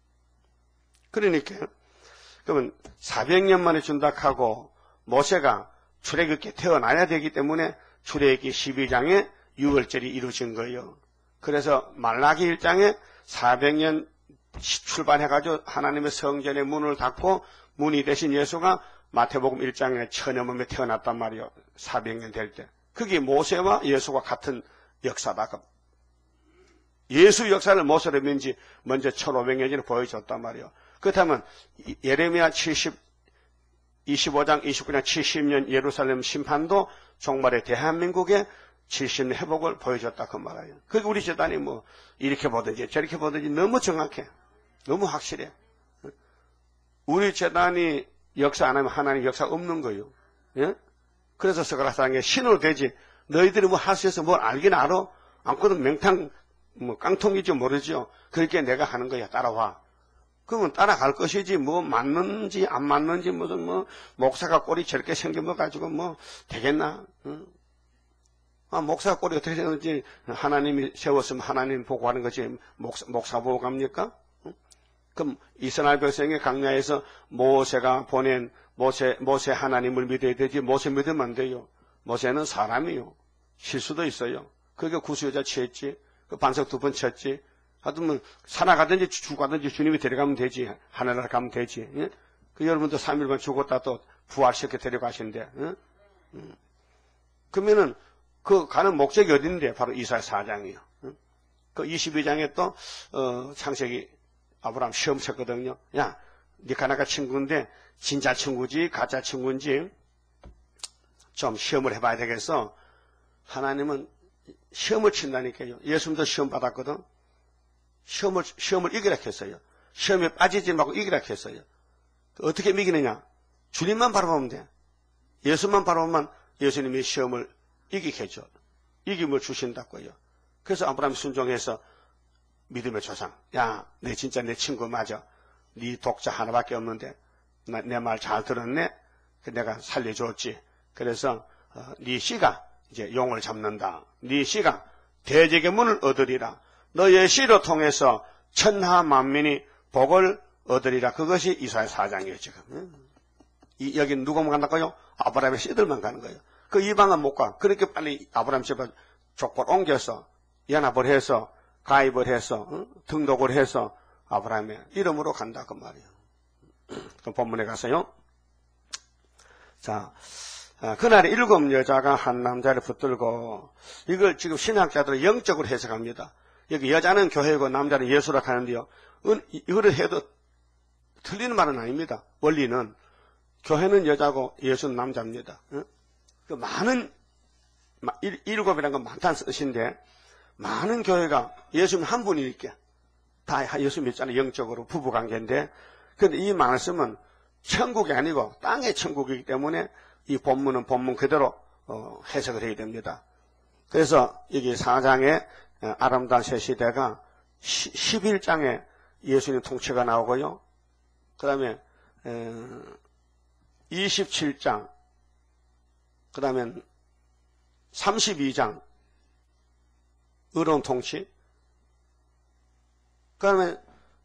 Speaker 1: 그러니까 그러면 400년 만에 준다 하고 모세가 출애굽기 태어나야 되기 때문에 출애굽기 12장에 6월절이 이루어진 거예요. 그래서 말라기 1장에 400년 출발해가지고 하나님의 성전의 문을 닫고 문이 되신 예수가 마태복음 1장에 천여 몸에 태어났단 말이에요. 400년 될 때. 그게 모세와 예수가 같은 역사다. 예수 역사를 모세로 먼저 1500년 전에 보여줬단 말이에요. 그렇다면 예레미야 25장 29장 70년 예루살렘 심판도 종말의 대한민국의 70년 회복을 보여줬다 그 말이에요. 그게 우리 재단이 뭐 이렇게 보든지 저렇게 보든지 너무 정확해. 너무 확실해. 우리 재단이 역사 안 하면 하나님 역사 없는 거예요. 예? 그래서 스가랴상에 신으로 되지. 너희들이 뭐 할 수 있어 뭘 알긴 알아. 아무거나 맹탕 뭐 깡통이지 모르죠. 그렇게 내가 하는 거야. 따라와. 그러면 따라갈 것이지 뭐 맞는지 안 맞는지 무슨 뭐 목사가 꼴이 저렇게 생긴 거 가지고 뭐 되겠나? 목사 꼴이 어떻게 생겼는지 하나님이 세웠으면 하나님 보고 하는 것이 목사 보고 갑니까? 그럼 이스라엘 백성의 강야에서 모세가 보낸 모세 하나님을 믿어야 되지 모세 믿으면 안 돼요. 모세는 사람이요. 실수도 있어요. 그게 구수여자 취했지. 그 반석 2번 쳤지. 하여튼 살아가든지 죽어가든지 주님이 데려가면 되지. 하늘나라 가면 되지. 예? 그 여러분도 3일만 죽었다 또 부활시켜 데려가신대. 예? 그러면은 그 가는 목적이 어딘데? 바로 이사야 4장이요. 예? 그 22장에 또 창세기 아브라함 시험 쳤거든요. 야, 니카나가 친구인데 진짜 친구지 가짜 친구인지 좀 시험을 해봐야 되겠어. 하나님은 시험을 친다니까요. 예수님도 시험 받았거든. 시험을 이기라 했어요. 시험에 빠지지 말고 이기라 했어요. 어떻게 이기느냐? 주님만 바라보면 돼. 예수만 바라보면 예수님이 시험을 이기게 해줘. 이김을 주신다고요. 그래서 아브라함이 순종해서 믿음의 조상. 야, 내 진짜 내 친구 맞아. 네 독자 하나밖에 없는데 내 말 잘 들었네. 내가 살려줬지. 그래서 네 씨가 이제 용을 잡는다. 네 씨가 대적의 문을 얻으리라. 너의 씨로 통해서 천하 만민이 복을 얻으리라. 그것이 이사야 4장이에요 지금. 여기 누구만 간다고요? 아브라함의 씨들만 가는 거예요. 그 이방은 못 가. 그렇게 빨리 아브라함 집에 족보를 옮겨서 연합을 해서 가입을 해서 등록을 해서 아브라함의 이름으로 간다 그 말이에요. 그 본문에 가서요. 자, 그날에 7 여자가 한 남자를 붙들고, 이걸 지금 신학자들은 영적으로 해석합니다. 여기 여자는 교회고 남자는 예수라 하는데요. 이거를 해도 틀리는 말은 아닙니다. 원리는 교회는 여자고 예수는 남자입니다. 그 많은 7이라는 건 많다는 뜻인데, 많은 교회가 예수님 한 분이니까 다 예수 믿잖아요. 영적으로 부부관계인데, 그런데 이 말씀은 천국이 아니고 땅의 천국이기 때문에 이 본문은 본문 그대로 해석을 해야 됩니다. 그래서 여기 4장에 아름다운 새 시대가 11장에 예수님 통치가 나오고요. 그 다음에 27장, 그 다음에 32장 의로운 통치, 그 다음에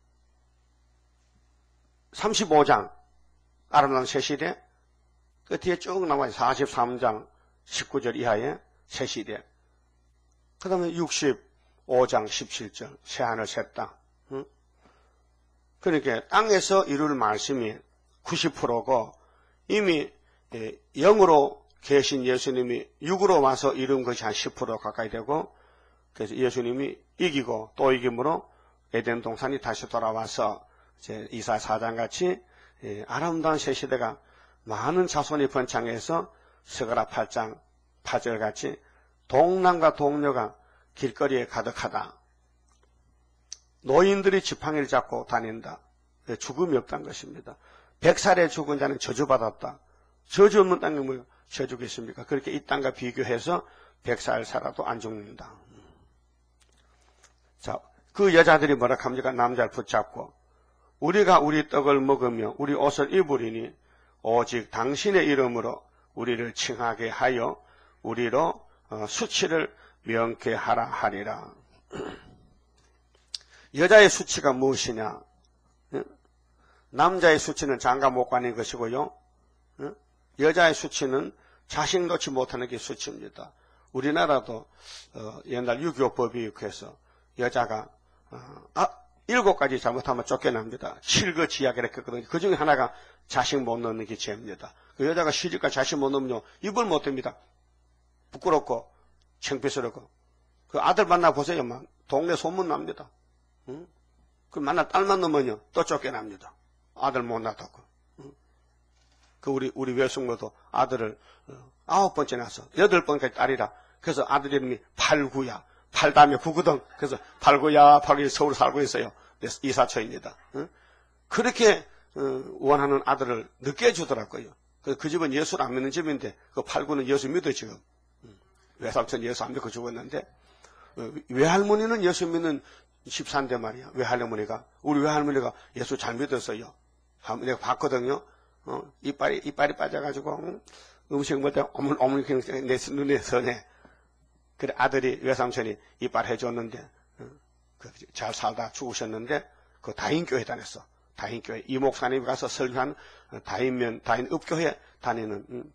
Speaker 1: 35장 아름다운 새 시대, 그 뒤에 쭉 나와요. 43장 19절 이하의 새 시대, 그 다음에 65장 17절 새하늘 새 땅. 그러니까 땅에서 이룰 말씀이 90%고 이미 영으로 계신 예수님이 육으로 와서 이룬 것이 한 10% 가까이 되고, 그래서 예수님이 이기고 또 이김으로 에덴 동산이 다시 돌아와서 이제 이사 4장 같이 아름다운 새 시대가 많은 자손이 번창해서 스가랴 8장 8절 같이 동남과 동녀가 길거리에 가득하다. 노인들이 지팡이를 잡고 다닌다. 죽음이 없다는 것입니다. 100살에 죽은 자는 저주받았다. 저주 없는 땅에 뭐 저주겠습니까? 그렇게 이 땅과 비교해서 100살 살아도 안 죽는다. 자, 그 여자들이 뭐라 합니까? 남자를 붙잡고 우리가 우리 떡을 먹으며 우리 옷을 입으리니 오직 당신의 이름으로 우리를 칭하게 하여 우리로 수치를 명쾌하라 하리라. 여자의 수치가 무엇이냐? 남자의 수치는 장가 못 가는 것이고요. 여자의 수치는 자식 놓지 못하는 게 수치입니다. 우리나라도 옛날 6.25 법에 의해서 여자가 7가지 잘못하면 쫓겨납니다. 7거 지약이라 했거든요. 그 중에 하나가 자식 못 넣는 게 죄입니다. 그 여자가 시집가 자식 못 넣으면 입을 못 댑니다. 부끄럽고 창피스럽고. 그 아들 만나보세요. 막 동네 소문납니다. 그 만나 딸만 넣으면요 또 쫓겨납니다. 아들 못 낳았다고. 그 우리 외숙모도 아들을 9번째 낳았어. 8번까지 딸이라. 그래서 아들 이름이 팔구야. 팔 다음에 구거든. 그래서 팔구야 서울 살고 있어요. 이사처입니다. 그렇게 원하는 아들을 늦게 주더라고요. 그 집은 예수를 안 믿는 집인데 그 팔구는 예수 믿어 지금. 외삼촌 예수 안 믿고 죽었는데 외할머니는 예수 믿는 집사인데 말이야. 외할머니가 우리 외할머니가 예수 잘 믿었어요. 내가 봤거든요. 이빨이 빠져가지고 음식 먹을 때 어머니 내 눈에 선해. 그래 아들이 외삼촌이 이빨 해줬는데 잘 살다 죽으셨는데 그 다인교회 다녔어. 다인교회 이 목사님이 가서 설교한 다인읍교회 다니는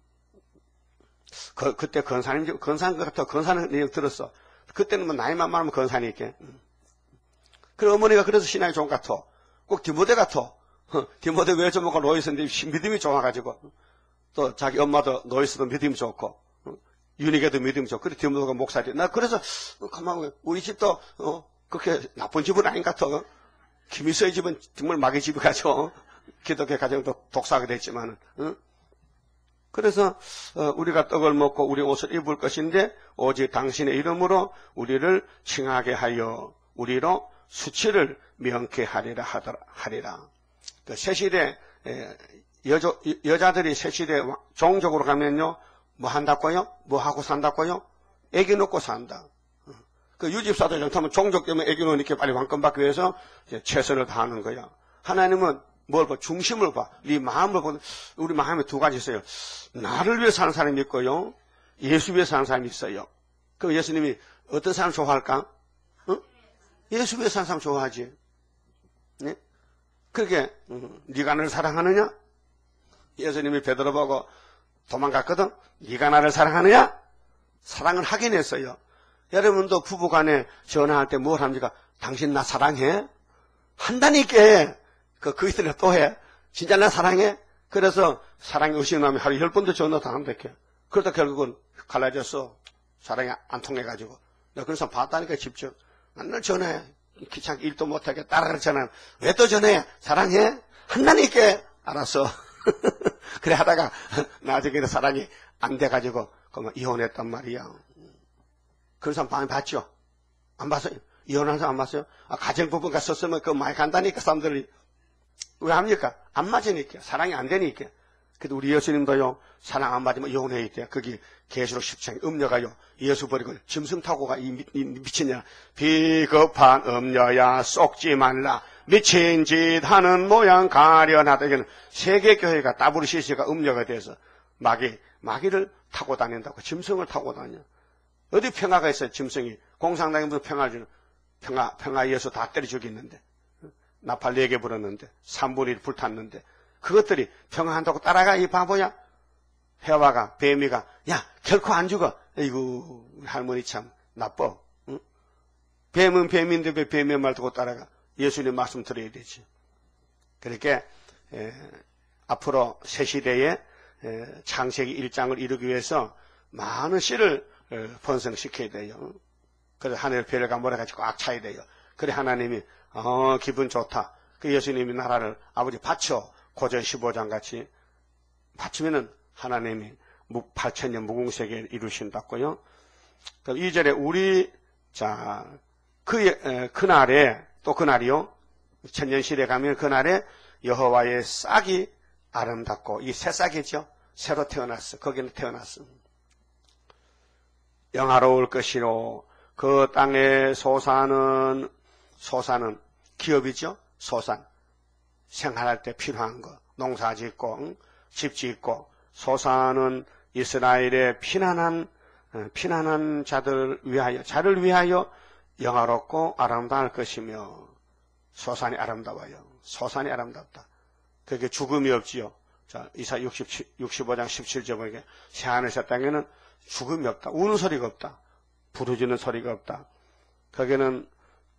Speaker 1: 그때 건사님 같아 건사는 내용 들었어. 그때는 뭐 나이만 많으면 건산이 있게. 그래 어머니가 그래서 신앙이 좋은 것 같아. 꼭 디모데 같아. 디모데 외조모가 로이스인데 믿음이 좋아가지고 또 자기 엄마도 로이스도 믿음이 좋고 유니게도 믿음이 좋고 그래 디모데가 목사지. 나 그래서 가만 우리 집도 그렇게 나쁜 집은 아닌 것 같아. 김일서의 집은 정말 마귀 집이 가죠. 기독교 가정도 독사하게 됐지만은. 그래서 우리가 떡을 먹고 우리 옷을 입을 것인데 오직 당신의 이름으로 우리를 칭하게 하여 우리로 수치를 명쾌하리라 하리라. 그 새시대 여자들이 새시대 종족으로 가면요 뭐 한다고요? 뭐 하고 산다고요? 애기 놓고 산다. 그 유집사들 정타면 종족 때문에 애기 놓으니까 빨리 왕권 받기 위해서 최선을 다하는 거야. 하나님은 뭘 봐? 중심을 봐. 네 마음을 봐. 우리 마음에 두 가지 있어요. 나를 위해 사는 사람이 있고요. 예수 위해 사는 사람이 있어요. 그럼 예수님이 어떤 사람 좋아할까? 예수 위해 사는 사람 좋아하지. 네? 그렇게 네가 나를 사랑하느냐? 예수님이 베드로 보고 도망갔거든. 네가 나를 사랑하느냐? 사랑을 하긴 했어요. 여러분도 부부간에 전화할 때 뭘 합니까? 당신 나 사랑해? 한다니까. 그 이틀에 또 해. 진짜 나 사랑해? 그래서 사랑에 의심하면 하루 10번도 전화 다 한다니까. 그러다 결국은 갈라졌어. 사랑이 안 통해가지고. 내가 그런 사람 봤다니까, 직접. 맨날 전화해. 귀찮게 일도 못하게 따라를 전화해. 왜 또 전화해? 사랑해? 한나니까. 알았어. 그래 하다가 나중에 사랑이 안 돼가지고 그러면 이혼했단 말이야. 그런 사람 많이 봤죠? 안 봤어요? 이혼한 사람 안 봤어요? 가정부분 갔었으면 그거 많이 간다니까, 사람들이. 왜 합니까? 안 맞으니까. 사랑이 안 되니까. 그래도 우리 예수님도요, 사랑 안 맞으면 이혼해 있대요. 거기 계시록 10장에 음녀가요, 예수 버리고 짐승 타고 가. 이 미친냐. 비겁한 음녀야, 속지 말라. 미친 짓 하는 모양 가련하다. 이거는 세계교회가 WCC가 음녀가 돼서 마귀를 타고 다닌다고. 짐승을 타고 다녀. 어디 평화가 있어요, 짐승이. 공산당이 무슨 평화를 주는. 평화 예수 다 때려 죽였는데. 나팔 4개 불었는데. 3분의 1 불탔는데. 그것들이 평화한다고 따라가, 이 바보야. 해와가, 뱀이가, 야, 결코 안 죽어. 이구, 할머니 참 나빠. 응? 뱀은 뱀인데 왜 뱀의 말 듣고 따라가? 예수님 말씀 들어야 되지. 그러니까 앞으로 새 시대에 창세기 1장을 이루기 위해서 많은 씨를 번성시켜야 돼요. 그래서 하늘 별과 모래 같이 꽉 차야 돼요. 그래 하나님이 기분 좋다. 그 예수님이 나라를 아버지 바쳐 고전 15장 같이 바치면은 하나님이 8,000년 무궁세계를 이루신다고요. 그럼 2절에 우리 그날에 또 그날이요. 천년시대 가면 그날에 여호와의 싹이 아름답고 이 새싹이죠. 새로 태어났어. 거기는 태어났어. 영화로울 것이로 그 땅에 소사는 기업이죠. 소산. 생활할 때 필요한 거. 농사 짓고 집 짓고 소사는 이스라엘의 피난한 자를 위하여 영화롭고 아름다울 것이며 소산이 아름다워요. 소산이 아름답다. 그게 죽음이 없지요. 자, 이사 65장 17절 보니까 새하늘 새 땅에는 죽음이 없다. 우는 소리가 없다. 부르짖는 소리가 없다. 거기는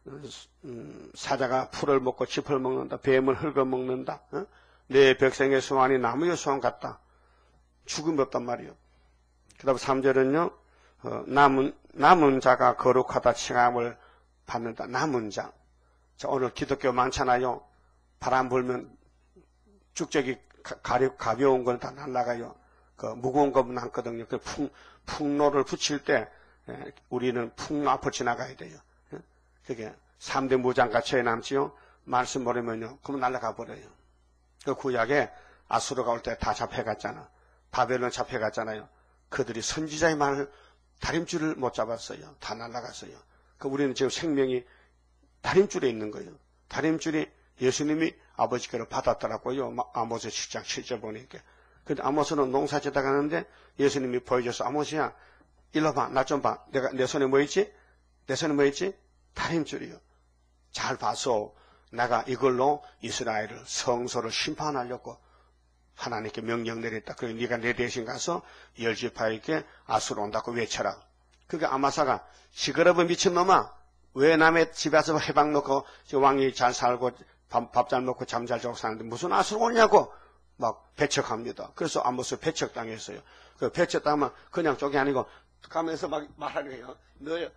Speaker 1: 사자가 풀을 먹고 짚을 먹는다. 뱀은 흙을 먹는다. 내 백성의 소원이 나무의 소원 같다. 죽음이 없단 말이에요. 그 다음 3절은요. 남은 자가 거룩하다 칭함을 받는다. 남은 자. 자, 오늘 기독교 많잖아요. 바람 불면 쭉저기 가벼운 건 다 날아가요. 그 무거운 건 남거든요. 그 풍로를 붙일 때 우리는 풍로 앞을 지나가야 돼요. 그게 3대 무장가처에 남지요. 말씀 모르면요. 그러면 날아가 버려요. 그 구약에 아수르가 올 때 다 잡혀갔잖아. 바벨론 잡혀갔잖아요. 그들이 선지자의 말을 다림줄을 못 잡았어요. 다 날아갔어요. 그 우리는 지금 생명이 다림줄에 있는 거예요. 다림줄이 예수님이 아버지께로 받았더라고요. 아모스 7장 7절 보니까. 근데 아모스는 농사 짓다 가는데 예수님이 보여줘서 아모스야, 일로 봐, 나 좀 봐. 내 손에 뭐 있지? 내 손에 뭐 있지? 다림줄이요. 잘 봐서 내가 이걸로 이스라엘을 성소를 심판하려고 하나님께 명령 내렸다. 그래서 네가 내 대신 가서 10지파에게 아수로 온다고 외쳐라. 그게 아마사가 시끄러운 미친놈아, 왜 남의 집에서 해방 놓고 왕이 잘 살고 밥 잘 먹고 잠 잘 자고 사는데 무슨 아수로 오냐고 막 배척합니다. 그래서 아모스 배척당했어요. 그 배척당하면 그냥 쪽이 아니고 가면서 막 말하는 거예요.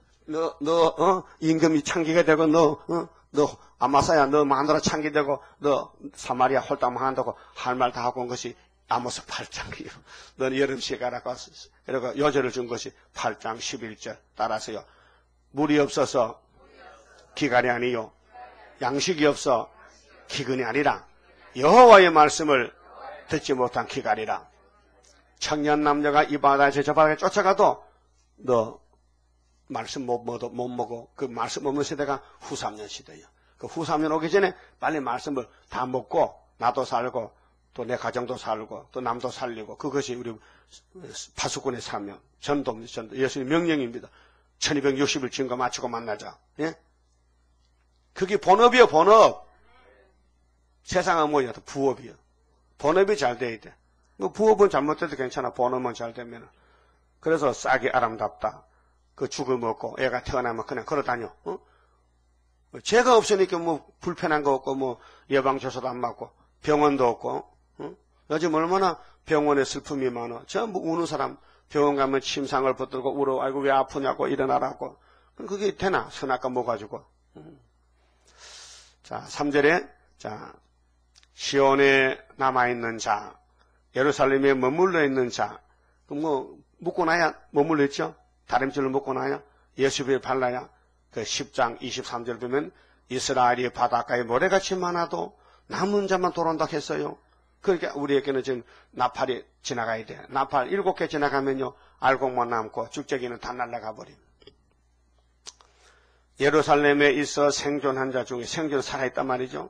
Speaker 1: 너 임금이 창기가 되고 너 아마사야 너 마누라 창기되고 너 사마리아 홀딱망한다고 할 말 다 하고 온 것이 아모스 8장이요. 너는 여름시에 가라고 그리고 요절을 준 것이 8장 11절 따라서요. 물이 없어서 기갈이 아니요 양식이 없어 기근이 아니라 여호와의 말씀을 듣지 못한 기갈이라. 청년 남녀가 이 바다에서 저 바다에 쫓아가도 너 말씀 못 먹어. 그 말씀 없는 시대가 후 3년 시대예요. 그 후 3년 오기 전에 빨리 말씀을 다 먹고 나도 살고 또 내 가정도 살고 또 남도 살리고 그것이 우리 파수꾼의 사명, 전도. 예수님 명령입니다. 1260일 증거 마치고 만나자. 예? 그게 본업이요, 본업. 세상은 뭐야? 부업이요. 본업이 잘 돼야 돼. 부업은 잘못돼도 괜찮아. 본업은 잘 되면. 그래서 싹이 아름답다. 그 죽음 없고 애가 태어나면 그냥 걸어다녀. 죄가 없으니까 뭐 불편한 거 없고 뭐 예방주사도 안 맞고 병원도 없고. 요즘 얼마나 병원에 슬픔이 많아. 전부 우는 사람 병원 가면 침상을 붙들고 울어. 아이고 왜 아프냐고 일어나라고. 그게 되나? 선악과 뭐 가지고. 자, 3절에 자, 시온에 남아있는 자, 예루살렘에 머물러 있는 자, 뭐 묻고 나야 머물러 있죠? 다림질을 먹고 나야 예수비에 발라야 그 10장 23절 보면 이스라엘이 바닷가에 모래같이 많아도 남은 자만 돌아온다 했어요. 그러니까 우리에게는 지금 나팔이 지나가야 돼. 나팔 7개 지나가면요 알곡만 남고 쭉저기는 다 날아가 버림. 예루살렘에 있어 생존한 자 중에 생존 살아있단 말이죠.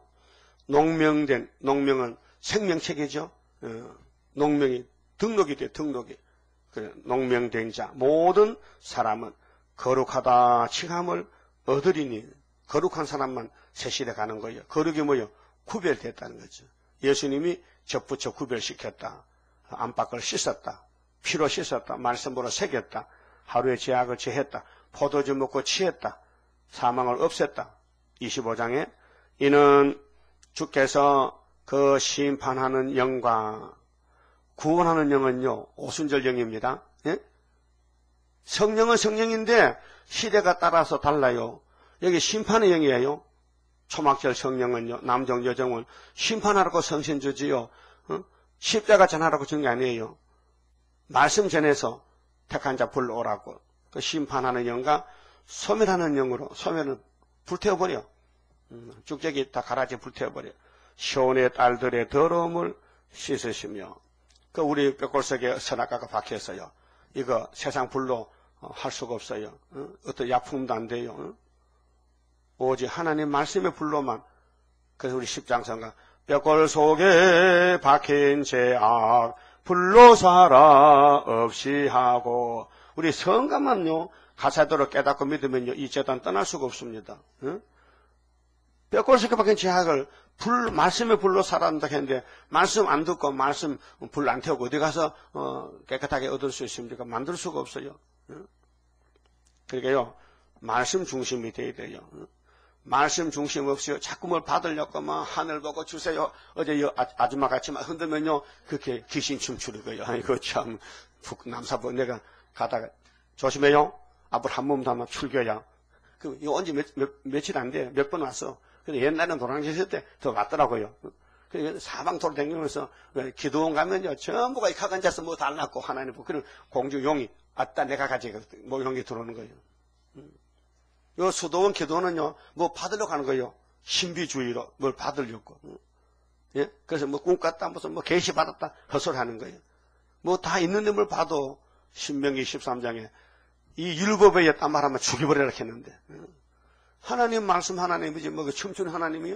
Speaker 1: 농명은 생명체계죠. 농명이 등록이 돼, 등록이. 그래, 농명된 자 모든 사람은 거룩하다 칭함을 얻으리니 거룩한 사람만 세실에 가는 거예요. 거룩이 뭐예요? 구별됐다는 거죠. 예수님이 접붙여 구별시켰다. 안팎을 씻었다. 피로 씻었다. 말씀으로 새겼다. 하루의 죄악을 제했다. 포도주 먹고 취했다. 사망을 없앴다. 25장에 이는 주께서 그 심판하는 영과 구원하는 영은요 오순절 영입니다. 예? 성령은 성령인데 시대가 따라서 달라요. 여기 심판의 영이에요. 초막절 성령은요 남정 여정은 심판하라고 성신 주지요. 십자가 전하라고 준 게 아니에요. 말씀 전해서 택한 자 불러오라고. 그 심판하는 영과 소멸하는 영으로 소멸은 불태워버려. 쭉저기 다 가라지 불태워버려. 시온의 딸들의 더러움을 씻으시며 그 우리 뼈골석에 선악과가 박혔어요. 이거 세상 불로 할 수가 없어요. 어떤 약품도 안 돼요. 오직 하나님 말씀의 불로만. 그래서 우리 십장성가 뼈골 속에 박힌 죄악 불로 살아 없이 하고 우리 성가만요 가사대로 깨닫고 믿으면요 이 재단 떠날 수가 없습니다. 뼈골 속에 박힌 죄악을 말씀의 불로 살아한다 했는데 말씀 안 듣고 말씀 불 안 태우고 어디 가서 깨끗하게 얻을 수 있습니까? 만들 수가 없어요. 그러니까요 말씀 중심이 돼야 돼요. 말씀 중심 없이요 자꾸 뭘 받으려고 막 하늘 보고 주세요. 어제 아줌마 같이 막 흔들면요 그렇게 귀신 춤추는 거예요. 아이고 참 남사부 내가 가다가 조심해요. 앞으로 한 몸 담아 출교야. 그 이거 언제 며칠 안 돼. 몇 번 왔어. 근데 옛날에는 도랑지 있을 때 더 왔더라고요. 그러니까 사방 돌아다니면서 기도원 가면요 전부가 이 가간 자서 뭐 달랐고 하나님 그런 공주 용이 아따 내가 가지고 뭐 이런 게 들어오는 거예요. 요 수도원 기도원은요 뭐 받으러 가는 거예요. 신비주의로 뭘 받으려고. 예? 그래서 뭐 꿈 꿨다 무슨 뭐 계시 받았다 헛소리 하는 거예요. 뭐 다 있는데 뭘 봐도 신명기 13장에 이 율법에 였단 말하면 죽여버리라 했는데 하나님 말씀 하나님이지 뭐 춤추는 하나님이요?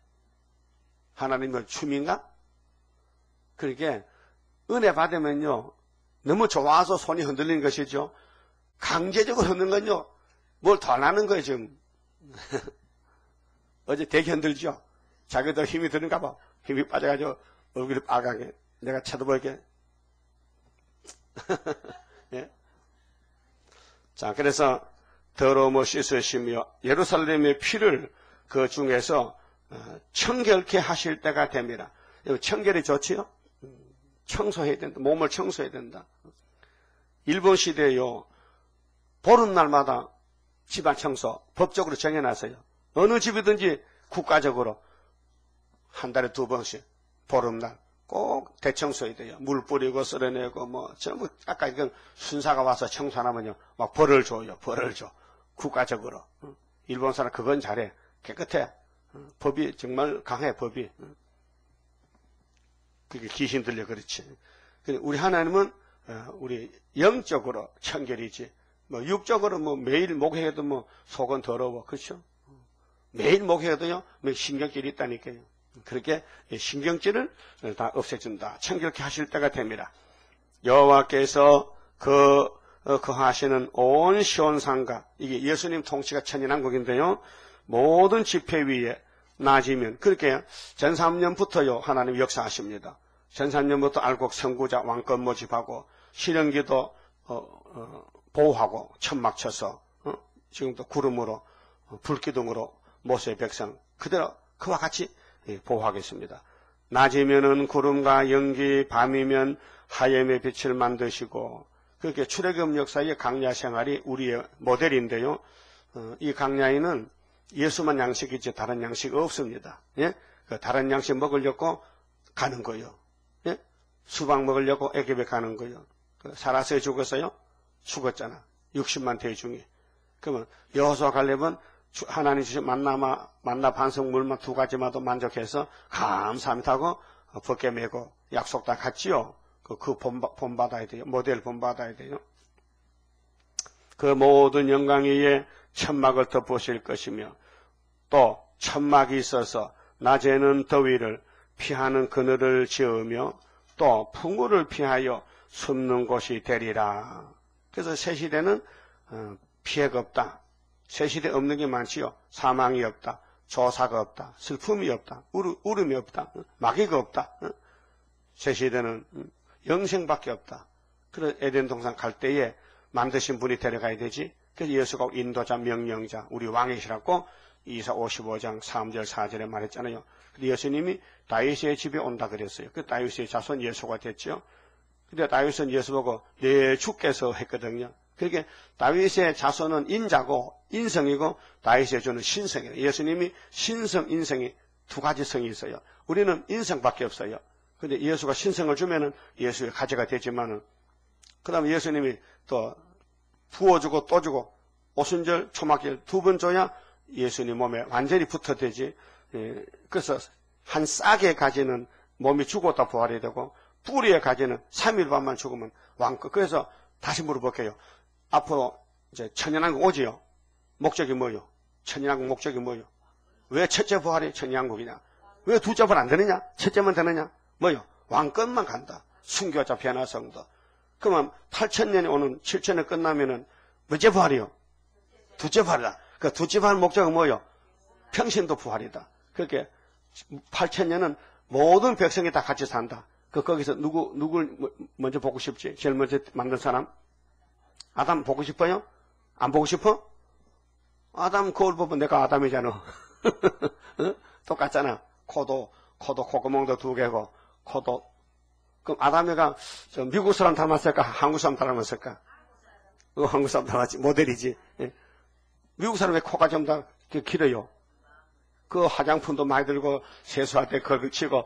Speaker 1: 하나님은 춤인가? 그러니까 은혜 받으면요 너무 좋아서 손이 흔들리는 것이죠. 강제적으로 흔드는 건요 뭘 더 나는 거예요 지금. 어제 되게 흔들죠. 자기도 힘이 드는가 봐. 힘이 빠져가지고 얼굴이 빨갛게 내가 쳐다보게. 예? 자 그래서 더러움을 씻으시며 예루살렘의 피를 그 중에서 청결케 하실 때가 됩니다. 청결이 좋지요? 청소해야 된다. 몸을 청소해야 된다. 일본 시대에요. 보름날마다 집안 청소 법적으로 정해놨어요. 어느 집이든지 국가적으로 한 달에 2번씩 보름날 꼭 대청소해야 돼요. 물 뿌리고 쓸어내고 뭐 전부 아까 이건 순사가 와서 청소 안 하면요 막 벌을 줘요. 벌을 줘. 국가적으로. 일본 사람 그건 잘해. 깨끗해. 법이 정말 강해 법이. 그게 귀신 들려 그렇지. 우리 하나님은 우리 영적으로 청결이지. 뭐 육적으로 뭐 매일 목회해도 뭐 속은 더러워. 그렇죠? 매일 목회해도요 신경질이 있다니까요. 그렇게 신경질을 다 없애준다. 청결케 하실 때가 됩니다. 여호와께서 거하시는 온 시온산과 이게 예수님 통치가 천연왕국인데요. 모든 지폐 위에 낮이면 그렇게 전3년부터요 하나님 역사하십니다. 전3년부터 알곡 선구자 왕권 모집하고 실형기도 보호하고 천막 쳐서 지금도 구름으로 불기둥으로 모세의 백성 그대로 그와 같이 보호하겠습니다. 낮이면은 구름과 연기, 밤이면 하염의 빛을 만드시고, 그렇게 출애굽 역사의 광야 생활이 우리의 모델인데요. 이 광야에는 예수만 양식이지 다른 양식 없습니다. 예? 다른 양식 먹으려고 가는 거요. 예? 수박 먹으려고 애굽에 가는 거요. 살아서 죽었어요? 죽었잖아. 60만 대중이. 그러면 여호수아 갈렙은 하나님 주신 만나 반석 물만 2가지마도 만족해서 감사합니다고 벗게 메고 약속 다 갔지요. 그 본받아야 돼요. 모델 본받아야 돼요. 그 모든 영광 위에 천막을 덮으실 것이며, 또 천막이 있어서 낮에는 더위를 피하는 그늘을 지으며 또 풍우를 피하여 숨는 곳이 되리라. 그래서 새 시대는 피해가 없다. 새 시대 없는 게 많지요. 사망이 없다. 조사가 없다. 슬픔이 없다. 울음이 없다. 마귀가 없다. 새 시대는 영생밖에 없다. 그래서 에덴 동산 갈 때에 만드신 분이 데려가야 되지. 그래서 예수가 인도자, 명령자, 우리 왕이시라고 이사 55장 3절 4절에 말했잖아요. 예수님이 다윗의 집에 온다 그랬어요. 그 다윗의 자손 예수가 됐죠. 근데 다윗은 예수 보고 내 주께서 했거든요. 그렇게 다윗의 자손은 인자고 인성이고 다윗의 주는 신성이에요. 예수님이 신성, 인성이 2가지 성이 있어요. 우리는 인성밖에 없어요. 근데 예수가 신성을 주면은 예수의 가지가 되지만은, 그 다음에 예수님이 또 부어주고 또 주고 오순절, 초막절 2번 줘야 예수님 몸에 완전히 붙어되지. 그래서 한 싹의 가지는 몸이 죽었다 부활이 되고, 뿌리의 가지는 3일 반만 죽으면 왕끝. 그래서 다시 물어볼게요. 앞으로 이제 천연왕국 오지요. 목적이 뭐요? 천연왕국 목적이 뭐요? 왜 첫째 부활이 천연왕국이냐? 왜 둘째 부활 안 되느냐? 첫째만 되느냐? 뭐요? 왕끝만 간다. 순교자 변화성도. 그러면 8,000년이 오는 7,000년 끝나면은 몇째 부활이요? 둘째 부활이다. 그 둘째 부활 목적은 뭐요? 평신도 부활이다. 그렇게 8,000년은 모든 백성이 다 같이 산다. 거기서 누굴 먼저 보고 싶지? 제일 먼저 만든 사람? 아담 보고 싶어요? 안 보고 싶어? 아담 거울 보면 내가 아담이잖아. 어? 똑같잖아. 코도 콧구멍도 2개고, 코도. 그럼 아담이가 미국 사람 닮았을까? 한국 사람 닮았을까? 한국 사람 닮았지. 모델이지. 예. 미국 사람 왜 코가 좀 더 길어요? 그 화장품도 많이 들고 세수할 때 걸치고,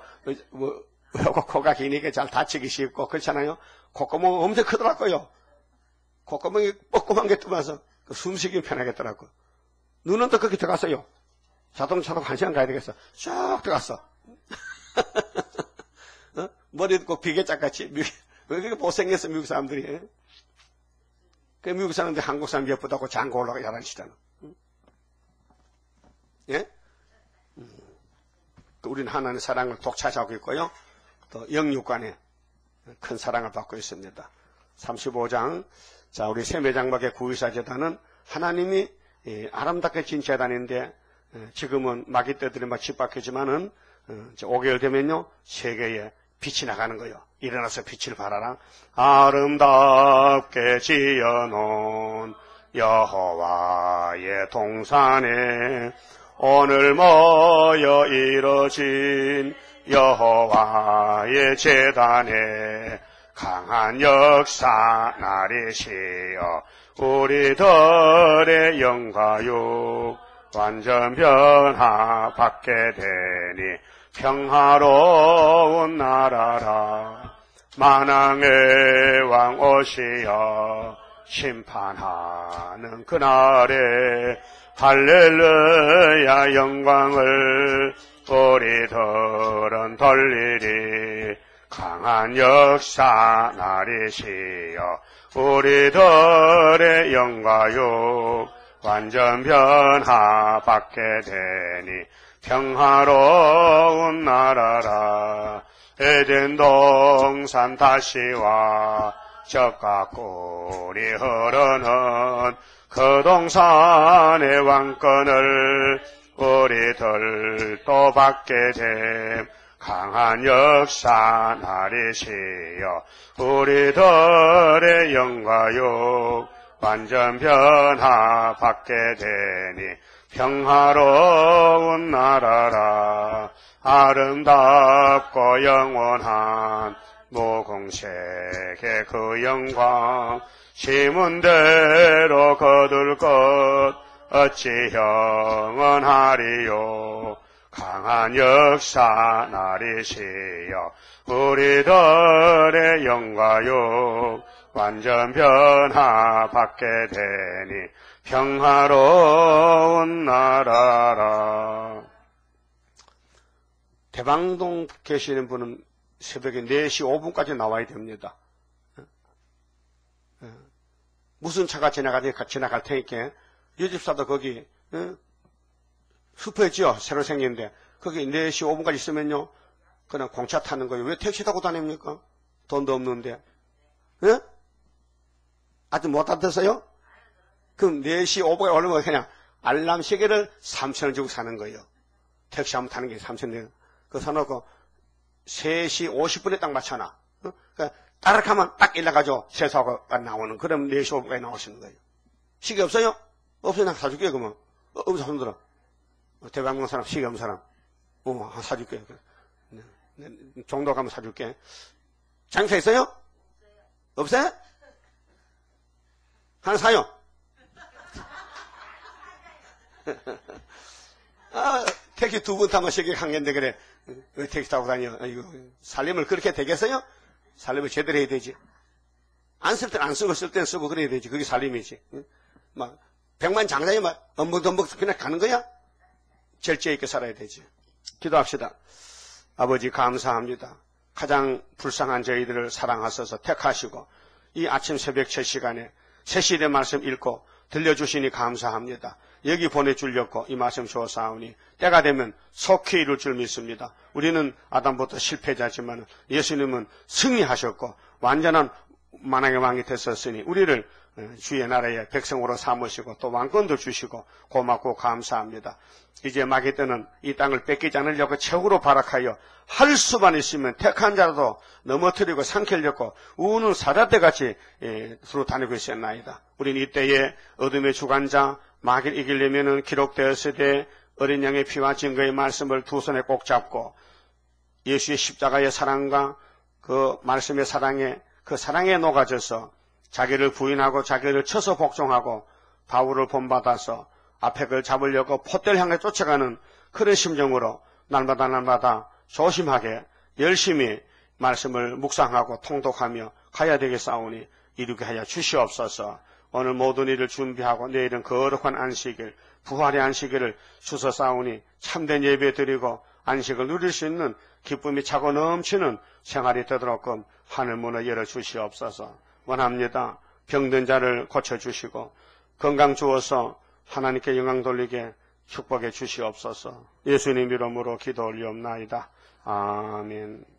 Speaker 1: 코가 기니까 잘 다치기 쉽고, 그렇잖아요? 콧구멍 엄청 크더라고요. 콧구멍이 뻐끔한 게 뜨면서 숨쉬기 편하겠더라고. 눈은 또 거기 들어갔어요. 자동차로 1시간 가야 되겠어. 쭉 들어갔어. 어? 머리도 꼭 비계짝같이. 왜 그렇게 못생겼어, 미국 사람들이. 그 미국 사람들이 한국 사람 예쁘다고 장고 올라가 야단치잖아. 예? 우리는 하나님의 사랑을 독차지하고 있고요. 또 영육간에 큰 사랑을 받고 있습니다. 35장. 자, 우리 세매장막의 구의사 제단은 하나님이 아름답게 진 제단인데, 지금은 마귀 떼들이 막 짓박히지만은 5개월 되면요 세계에 빛이 나가는 거예요. 일어나서 빛을 발하라. 아름답게 지어놓은 여호와의 동산에 오늘 모여 이뤄진 여호와의 제단에 강한 역사 나리시여 우리들의 영과육 완전 변화 받게 되니 평화로운 나라라. 만왕의 왕 오시어 심판하는 그날에 할렐루야 영광을 우리들은 돌리리. 강한 역사 나리시여 우리들의 영과육 완전 변화 받게 되니 평화로운 나라라. 에덴 동산 다시와 젖과 꿀이 흐르는 그 동산의 왕권을 우리들 또 받게 됨. 강한 역사 나리시여 우리들의 영과육 완전 변화 받게 되니 평화로운 나라라. 아름답고 영원한 무공색의 그 영광 심은 대로 거둘 것 어찌 영원하리요. 강한 역사 나리시여 우리들의 영과요 완전 변화받게 되니 평화로운 나라라. 대방동 계시는 분은 새벽에 4시 5분까지 나와야 됩니다. 무슨 차가 지나갈 테니까 이 집사도 거기 슈퍼했죠. 새로 생겼는데 거기 4시 5분까지 있으면요 그냥 공차 타는 거예요. 왜 택시 타고 다닙니까? 돈도 없는데. 예? 아직 못 알아들었어요? 그럼 4시 5분에 오르면 그냥 알람 시계를 3,000원 주고 사는 거예요. 택시 한번 타는 게 3,000원. 그거 사놓고 3시 50분에 딱 맞춰놔. 그러니까 따라가면 딱 일나가지고 세수하고 나오는. 그럼 4시 5분까지 나오시는 거예요. 시계 없어요? 없어요. 나 사줄게요. 그러면. 없어 손 들어. 대방동 사람, 시계 없는 사람. 사줄게. 종도 가면 사줄게. 장사 있어요? 없어요? 하나 사요. 택시 2번 타면 시계 한개인데 그래. 왜 택시 타고 다녀? 이거 살림을 그렇게 되겠어요? 살림을 제대로 해야 되지. 안 쓸 때는 안 쓰고 쓸 때는 쓰고 그래야 되지. 그게 살림이지. 막 백만 장자니 막 엄벅덤벅 그냥 가는 거야? 절제 있게 살아야 되지. 기도합시다. 아버지 감사합니다. 가장 불쌍한 저희들을 사랑하셔서 택하시고 이 아침 새벽 첫 시간에 새시대 말씀 읽고 들려주시니 감사합니다. 여기 보내주려고 이 말씀 주었사오니 때가 되면 속히 이룰 줄 믿습니다. 우리는 아담부터 실패자지만 예수님은 승리하셨고 완전한 만왕의 왕이 되셨으니 우리를 주의 나라의 백성으로 삼으시고 또 왕권도 주시고 고맙고 감사합니다. 이제 마귀 때는 이 땅을 뺏기지 않으려고 최후로 발악하여 할 수만 있으면 택한 자라도 넘어뜨리고 삼키려고 우는 사자떼같이 두루 다니고 있었나이다. 우리는 이때에 어둠의 주관자 마귀를 이기려면 기록되었을 때 어린 양의 피와 증거의 말씀을 두 손에 꼭 잡고 예수의 십자가의 사랑과 그 말씀의 사랑에 그 사랑에 녹아져서 자기를 부인하고 자기를 쳐서 복종하고 바울을 본받아서 앞에 그를 잡으려고 포대를 향해 쫓아가는 그런 심정으로 날마다 조심하게 열심히 말씀을 묵상하고 통독하며 가야 되겠사오니 이루게 하여 주시옵소서. 오늘 모든 일을 준비하고 내일은 거룩한 안식일, 부활의 안식일을 주소사오니 참된 예배 드리고 안식을 누릴 수 있는 기쁨이 차고 넘치는 생활이 되도록끔 하늘 문을 열어주시옵소서. 원합니다. 병든 자를 고쳐주시고 건강 주어서 하나님께 영광 돌리게 축복해 주시옵소서. 예수님 이름으로 기도 올리옵나이다. 아멘.